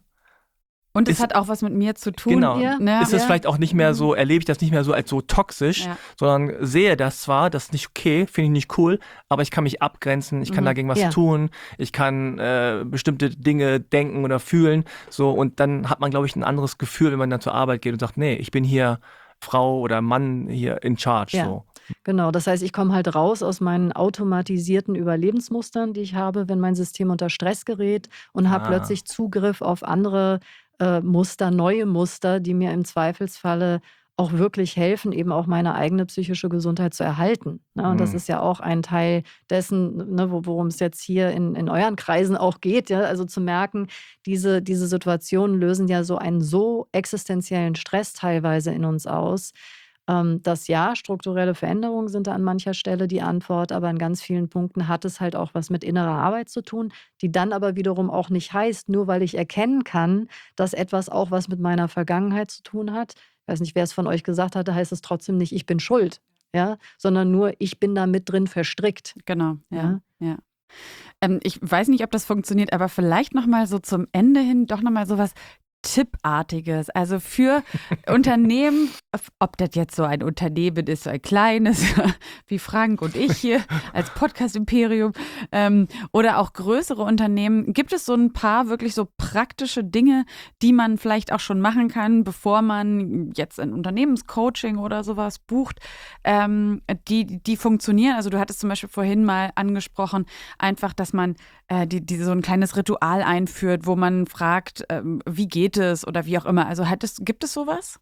Und es Ist- hat auch was mit mir zu tun. genau, Ja. Ne? ist es Ja. vielleicht auch nicht mehr so, erlebe ich das nicht mehr so als so toxisch, Ja. sondern sehe das zwar, das ist nicht okay, finde ich nicht cool, aber ich kann mich abgrenzen, ich kann Mhm. dagegen was Ja. tun, ich kann äh, bestimmte Dinge denken oder fühlen, so, und dann hat man, glaube ich, ein anderes Gefühl, wenn man dann zur Arbeit geht und sagt, nee, ich bin hier Frau oder Mann hier in charge, Ja. so. genau. Das heißt, ich komme halt raus aus meinen automatisierten Überlebensmustern, die ich habe, wenn mein System unter Stress gerät, und habe Ah. plötzlich Zugriff auf andere äh, Muster, neue Muster, die mir im Zweifelsfalle auch wirklich helfen, eben auch meine eigene psychische Gesundheit zu erhalten. Ne? Und das Hm. ist ja auch ein Teil dessen, ne, wo- worum es jetzt hier in, in euren Kreisen auch geht. Ja? Also zu merken, diese, diese Situationen lösen ja so einen so existenziellen Stress teilweise in uns aus, ähm, dass ja, strukturelle Veränderungen sind da an mancher Stelle die Antwort, aber an ganz vielen Punkten hat es halt auch was mit innerer Arbeit zu tun, die dann aber wiederum auch nicht heißt, nur weil ich erkennen kann, dass etwas auch was mit meiner Vergangenheit zu tun hat. Ich weiß nicht, wer es von euch gesagt hatte, heißt es trotzdem nicht, ich bin schuld, ja, sondern nur, ich bin da mit drin verstrickt. Genau, ja. Ja. ja. Ähm, ich weiß nicht, ob das funktioniert, aber vielleicht nochmal so zum Ende hin doch nochmal sowas Tippartiges. Also für Unternehmen, ob das jetzt so ein Unternehmen ist, so ein kleines, wie Frank und ich hier als Podcast-Imperium, ähm, oder auch größere Unternehmen, gibt es so ein paar wirklich so praktische Dinge, die man vielleicht auch schon machen kann, bevor man jetzt ein Unternehmenscoaching oder sowas bucht, ähm, die, die funktionieren. Also du hattest zum Beispiel vorhin mal angesprochen, einfach, dass man äh, die, die so ein kleines Ritual einführt, wo man fragt, ähm, wie geht es oder wie auch immer. Also hat es, gibt es sowas?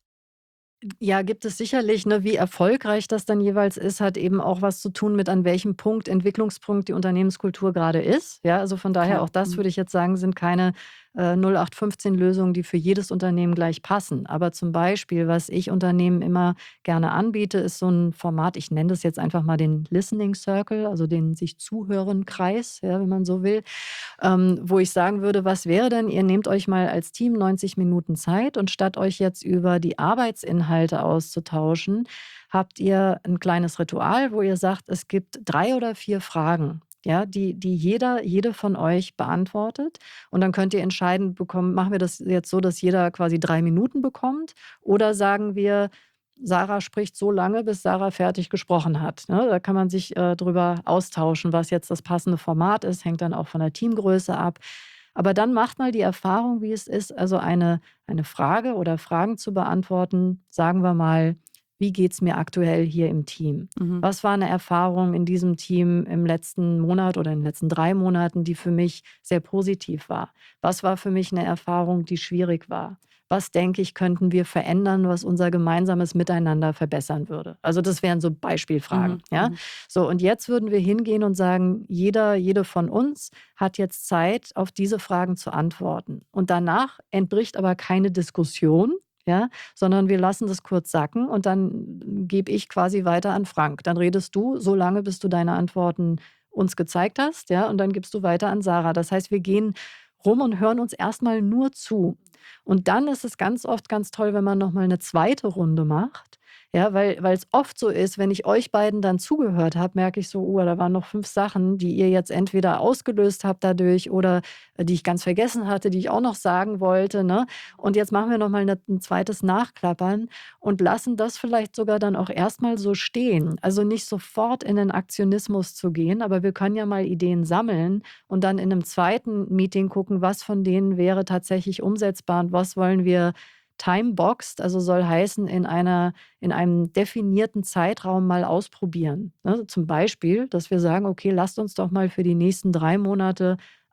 Ja, gibt es sicherlich. Ne? Wie erfolgreich das dann jeweils ist, hat eben auch was zu tun mit, an welchem Punkt, Entwicklungspunkt die Unternehmenskultur gerade ist. Ja, also von daher, Klar. auch das Mhm. würde ich jetzt sagen, sind keine äh, null acht fünfzehn Lösungen, die für jedes Unternehmen gleich passen. Aber zum Beispiel, was ich Unternehmen immer gerne anbiete, ist so ein Format, ich nenne das jetzt einfach mal den Listening Circle, also den sich zuhören Kreis, ja, wenn man so will, ähm, wo ich sagen würde, was wäre denn, ihr nehmt euch mal als Team neunzig Minuten Zeit und statt euch jetzt über die Arbeitsinhalte auszutauschen, habt ihr ein kleines Ritual, wo ihr sagt, es gibt drei oder vier Fragen, ja, die, die jeder, jede von euch beantwortet. Und dann könnt ihr entscheiden, bekommen, machen wir das jetzt so, dass jeder quasi drei Minuten bekommt, oder sagen wir, Sarah spricht so lange, bis Sarah fertig gesprochen hat. Ne? Da kann man sich äh, drüber austauschen, was jetzt das passende Format ist, hängt dann auch von der Teamgröße ab. Aber dann macht mal die Erfahrung, wie es ist, also eine, eine Frage oder Fragen zu beantworten. Sagen wir mal, wie geht es mir aktuell hier im Team? Mhm. Was war eine Erfahrung in diesem Team im letzten Monat oder in den letzten drei Monaten, die für mich sehr positiv war? Was war für mich eine Erfahrung, die schwierig war? Was, denke ich, könnten wir verändern, was unser gemeinsames Miteinander verbessern würde? Also das wären so Beispielfragen. Mhm. Ja? Mhm. So, und jetzt würden wir hingehen und sagen, jeder, jede von uns hat jetzt Zeit, auf diese Fragen zu antworten. Und danach entbricht aber keine Diskussion, ja, sondern wir lassen das kurz sacken und dann gebe ich quasi weiter an Frank. Dann redest du so lange, bis du deine Antworten uns gezeigt hast, ja, und dann gibst du weiter an Sarah. Das heißt, wir gehen rum und hören uns erstmal nur zu. Und dann ist es ganz oft ganz toll, wenn man nochmal eine zweite Runde macht. Ja, weil weil es oft so ist, wenn ich euch beiden dann zugehört habe, merke ich so, oh, da waren noch fünf Sachen, die ihr jetzt entweder ausgelöst habt dadurch oder äh, die ich ganz vergessen hatte, die ich auch noch sagen wollte. Ne? Und jetzt machen wir nochmal ein zweites Nachklappern und lassen das vielleicht sogar dann auch erstmal so stehen. Also nicht sofort in den Aktionismus zu gehen, aber wir können ja mal Ideen sammeln und dann in einem zweiten Meeting gucken, was von denen wäre tatsächlich umsetzbar und was wollen wir timeboxed, also soll heißen, in einer, in einem definierten Zeitraum mal ausprobieren. Ne? Zum Beispiel, dass wir sagen, okay, lasst uns doch mal für die nächsten drei Monate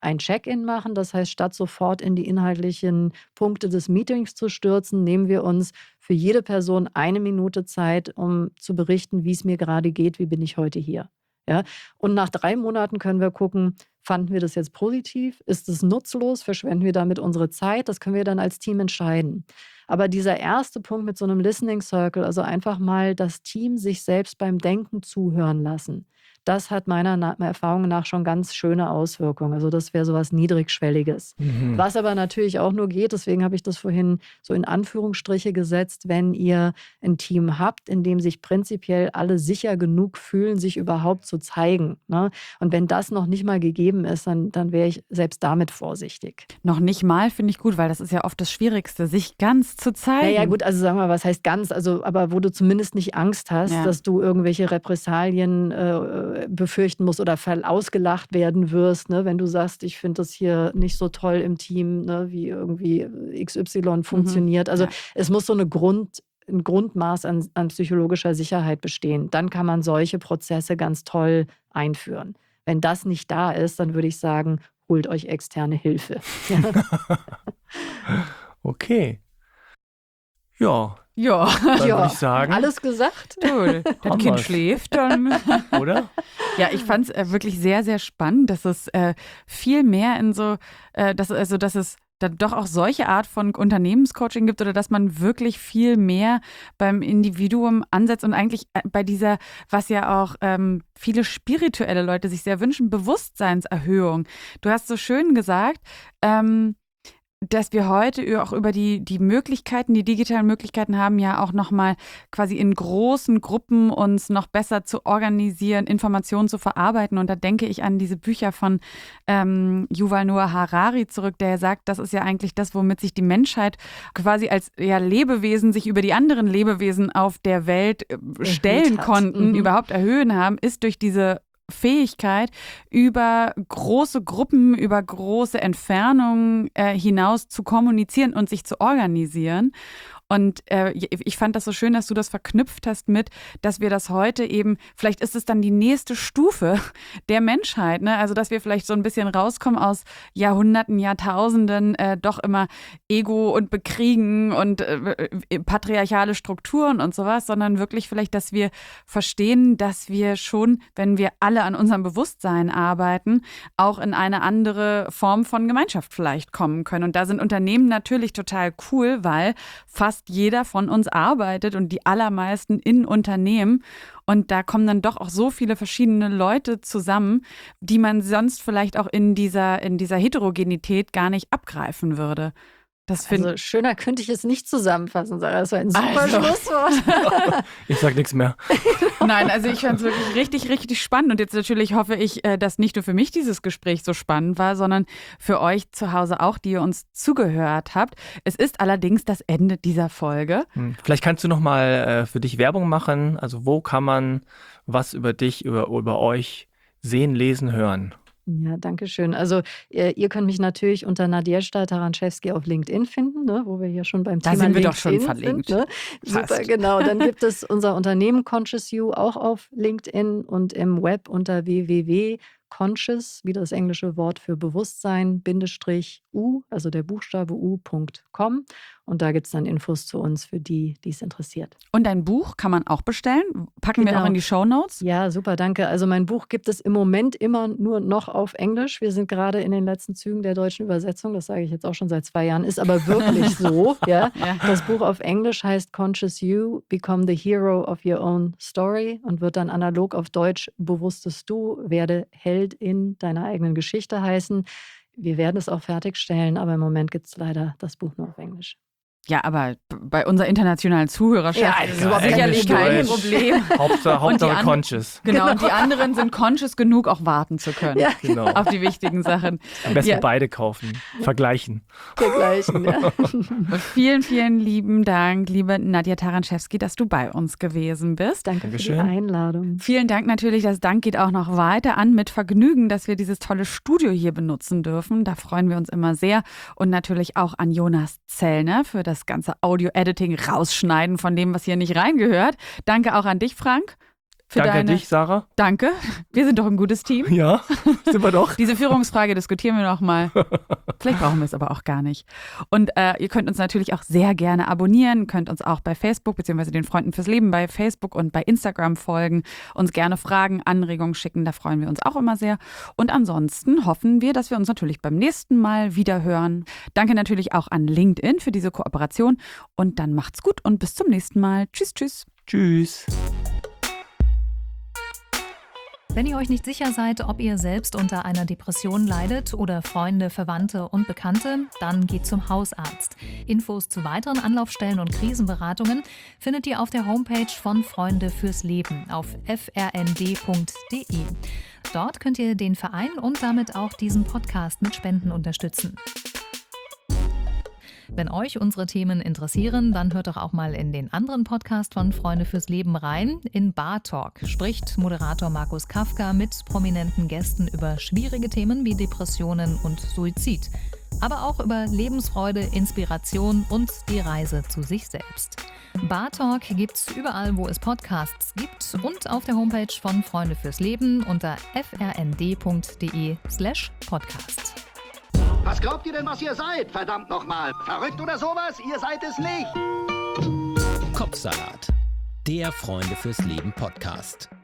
ein Check-in machen. Das heißt, statt sofort in die inhaltlichen Punkte des Meetings zu stürzen, nehmen wir uns für jede Person eine Minute Zeit, um zu berichten, wie es mir gerade geht, wie bin ich heute hier. Ja? Und nach drei Monaten können wir gucken, fanden wir das jetzt positiv? Ist es nutzlos? Verschwenden wir damit unsere Zeit? Das können wir dann als Team entscheiden. Aber dieser erste Punkt mit so einem Listening Circle, also einfach mal das Team sich selbst beim Denken zuhören lassen, das hat meiner Na- Erfahrung nach schon ganz schöne Auswirkungen. Also das wäre sowas Niedrigschwelliges. Mhm. Was aber natürlich auch nur geht, deswegen habe ich das vorhin so in Anführungsstriche gesetzt, wenn ihr ein Team habt, in dem sich prinzipiell alle sicher genug fühlen, sich überhaupt zu zeigen. Ne? Und wenn das noch nicht mal gegeben ist, dann, dann wäre ich selbst damit vorsichtig. Noch nicht mal finde ich gut, weil das ist ja oft das Schwierigste, sich ganz zu zeigen. Naja gut, also sagen wir mal, was heißt ganz, also aber wo du zumindest nicht Angst hast, Ja. dass du irgendwelche Repressalien äh, befürchten musst oder ver- ausgelacht werden wirst, ne? Wenn du sagst, ich finde das hier nicht so toll im Team, ne? Wie irgendwie X Y funktioniert. Also Ja. es muss so eine Grund, ein Grundmaß an, an psychologischer Sicherheit bestehen. Dann kann man solche Prozesse ganz toll einführen. Wenn das nicht da ist, dann würde ich sagen, holt euch externe Hilfe. Ja. Okay. Ja, Ja, dann Ja, würde ich sagen, Alles gesagt? cool. Das Haben Kind wir's. schläft dann. oder? Ja, ich fand es äh, wirklich sehr, sehr spannend, dass es äh, viel mehr in so, äh, dass, also dass es da doch auch solche Art von Unternehmenscoaching gibt oder dass man wirklich viel mehr beim Individuum ansetzt und eigentlich äh, bei dieser, was ja auch ähm, viele spirituelle Leute sich sehr wünschen, Bewusstseinserhöhung. Du hast so schön gesagt, ähm, dass wir heute auch über die, die Möglichkeiten, die digitalen Möglichkeiten haben, ja auch nochmal quasi in großen Gruppen uns noch besser zu organisieren, Informationen zu verarbeiten. Und da denke ich an diese Bücher von ähm, Yuval Noah Harari zurück, der sagt, das ist ja eigentlich das, womit sich die Menschheit quasi als ja, Lebewesen sich über die anderen Lebewesen auf der Welt äh, stellen hat. konnten, Mhm. überhaupt erhöhen haben, ist durch diese Fähigkeit, über große Gruppen, über große Entfernungen äh, hinaus zu kommunizieren und sich zu organisieren. Und äh, ich fand das so schön, dass du das verknüpft hast mit, dass wir das heute eben, vielleicht ist es dann die nächste Stufe der Menschheit, ne? Also dass wir vielleicht so ein bisschen rauskommen aus Jahrhunderten, Jahrtausenden, äh, doch immer Ego und Bekriegen und äh, patriarchale Strukturen und sowas, sondern wirklich vielleicht, dass wir verstehen, dass wir schon, wenn wir alle an unserem Bewusstsein arbeiten, auch in eine andere Form von Gemeinschaft vielleicht kommen können. Und da sind Unternehmen natürlich total cool, weil fast jeder von uns arbeitet und die allermeisten in Unternehmen. Und da kommen dann doch auch so viele verschiedene Leute zusammen, die man sonst vielleicht auch in dieser, in dieser Heterogenität gar nicht abgreifen würde. Das finde Also schöner könnte ich es nicht zusammenfassen, Sarah. Das war ein super Also. Schlusswort. Ich sag nichts mehr. Nein, also ich fand es wirklich richtig, richtig spannend. Und jetzt natürlich hoffe ich, äh, dass nicht nur für mich dieses Gespräch so spannend war, sondern für euch zu Hause auch, die ihr uns zugehört habt. Es ist allerdings das Ende dieser Folge. Hm. Vielleicht kannst du noch mal äh, für dich Werbung machen. Also wo kann man was über dich, über, über euch sehen, lesen, hören? Ja, danke schön. Also ihr, ihr könnt mich natürlich unter Nadezhda Taranschewski auf LinkedIn finden, ne, wo wir hier schon beim Da Thema sind wir LinkedIn doch schon verlinkt. sind. Ne? Super, Fast. genau. Dann gibt es unser Unternehmen Conscious You auch auf LinkedIn und im Web unter w w w punkt conscious, wie das englische Wort für Bewusstsein, Bindestrich U, also der Buchstabe U Punkt com. Und da gibt es dann Infos zu uns für die, die es interessiert. Und ein Buch kann man auch bestellen. Packen wir Genau. auch in die Shownotes. Ja, super, danke. Also mein Buch gibt es im Moment immer nur noch auf Englisch. Wir sind gerade in den letzten Zügen der deutschen Übersetzung. Das sage ich jetzt auch schon seit zwei Jahren. Ist aber wirklich so. Ja. Ja. Das Buch auf Englisch heißt Conscious You, Become the Hero of Your Own Story und wird dann analog auf Deutsch Bewusstes Du, werde Heldin deiner eigenen Geschichte heißen. Wir werden es auch fertigstellen, aber im Moment gibt es leider das Buch nur auf Englisch. Ja, aber bei unserer internationalen Zuhörerschaft Ja, ist es egal. sicherlich Englisch, kein Deutsch. Problem. Hauptsache, Und die Hauptsache an- conscious. Genau, und die anderen sind conscious genug, auch warten zu können. Ja, Genau. Auf die wichtigen Sachen. Am besten Ja. beide kaufen. Vergleichen. dergleichen. Ja. Vielen, vielen lieben Dank, liebe Nadja Taranschewski, dass du bei uns gewesen bist. Danke Dankeschön. für die Einladung. Vielen Dank natürlich, das Dank geht auch noch weiter an mit Vergnügen, dass wir dieses tolle Studio hier benutzen dürfen. Da freuen wir uns immer sehr. Und natürlich auch an Jonas Zellner für das ganze Audio-Editing, Rausschneiden von dem, was hier nicht reingehört. Danke auch an dich, Frank. für Danke deine... an dich, Sarah. Danke. Wir sind doch ein gutes Team. Ja, sind wir doch. Diese Führungsfrage diskutieren wir noch mal. Vielleicht brauchen wir es aber auch gar nicht. Und äh, ihr könnt uns natürlich auch sehr gerne abonnieren, könnt uns auch bei Facebook bzw. den Freunden fürs Leben bei Facebook und bei Instagram folgen, uns gerne Fragen, Anregungen schicken, da freuen wir uns auch immer sehr. Und ansonsten hoffen wir, dass wir uns natürlich beim nächsten Mal wieder hören. Danke natürlich auch an LinkedIn für diese Kooperation und dann macht's gut und bis zum nächsten Mal. Tschüss, tschüss. Tschüss. Wenn ihr euch nicht sicher seid, ob ihr selbst unter einer Depression leidet oder Freunde, Verwandte und Bekannte, dann geht zum Hausarzt. Infos zu weiteren Anlaufstellen und Krisenberatungen findet ihr auf der Homepage von Freunde fürs Leben auf f r n d punkt d e. Dort könnt ihr den Verein und damit auch diesen Podcast mit Spenden unterstützen. Wenn euch unsere Themen interessieren, dann hört doch auch mal in den anderen Podcast von Freunde fürs Leben rein. In Bar Talk spricht Moderator Markus Kafka mit prominenten Gästen über schwierige Themen wie Depressionen und Suizid. Aber auch über Lebensfreude, Inspiration und die Reise zu sich selbst. Bar Talk gibt's überall, wo es Podcasts gibt und auf der Homepage von Freunde fürs Leben unter f r n d punkt d e slash podcast. Was glaubt ihr denn, was ihr seid? Verdammt nochmal. Verrückt oder sowas? Ihr seid es nicht. Kopfsalat, der Freunde fürs Leben Podcast.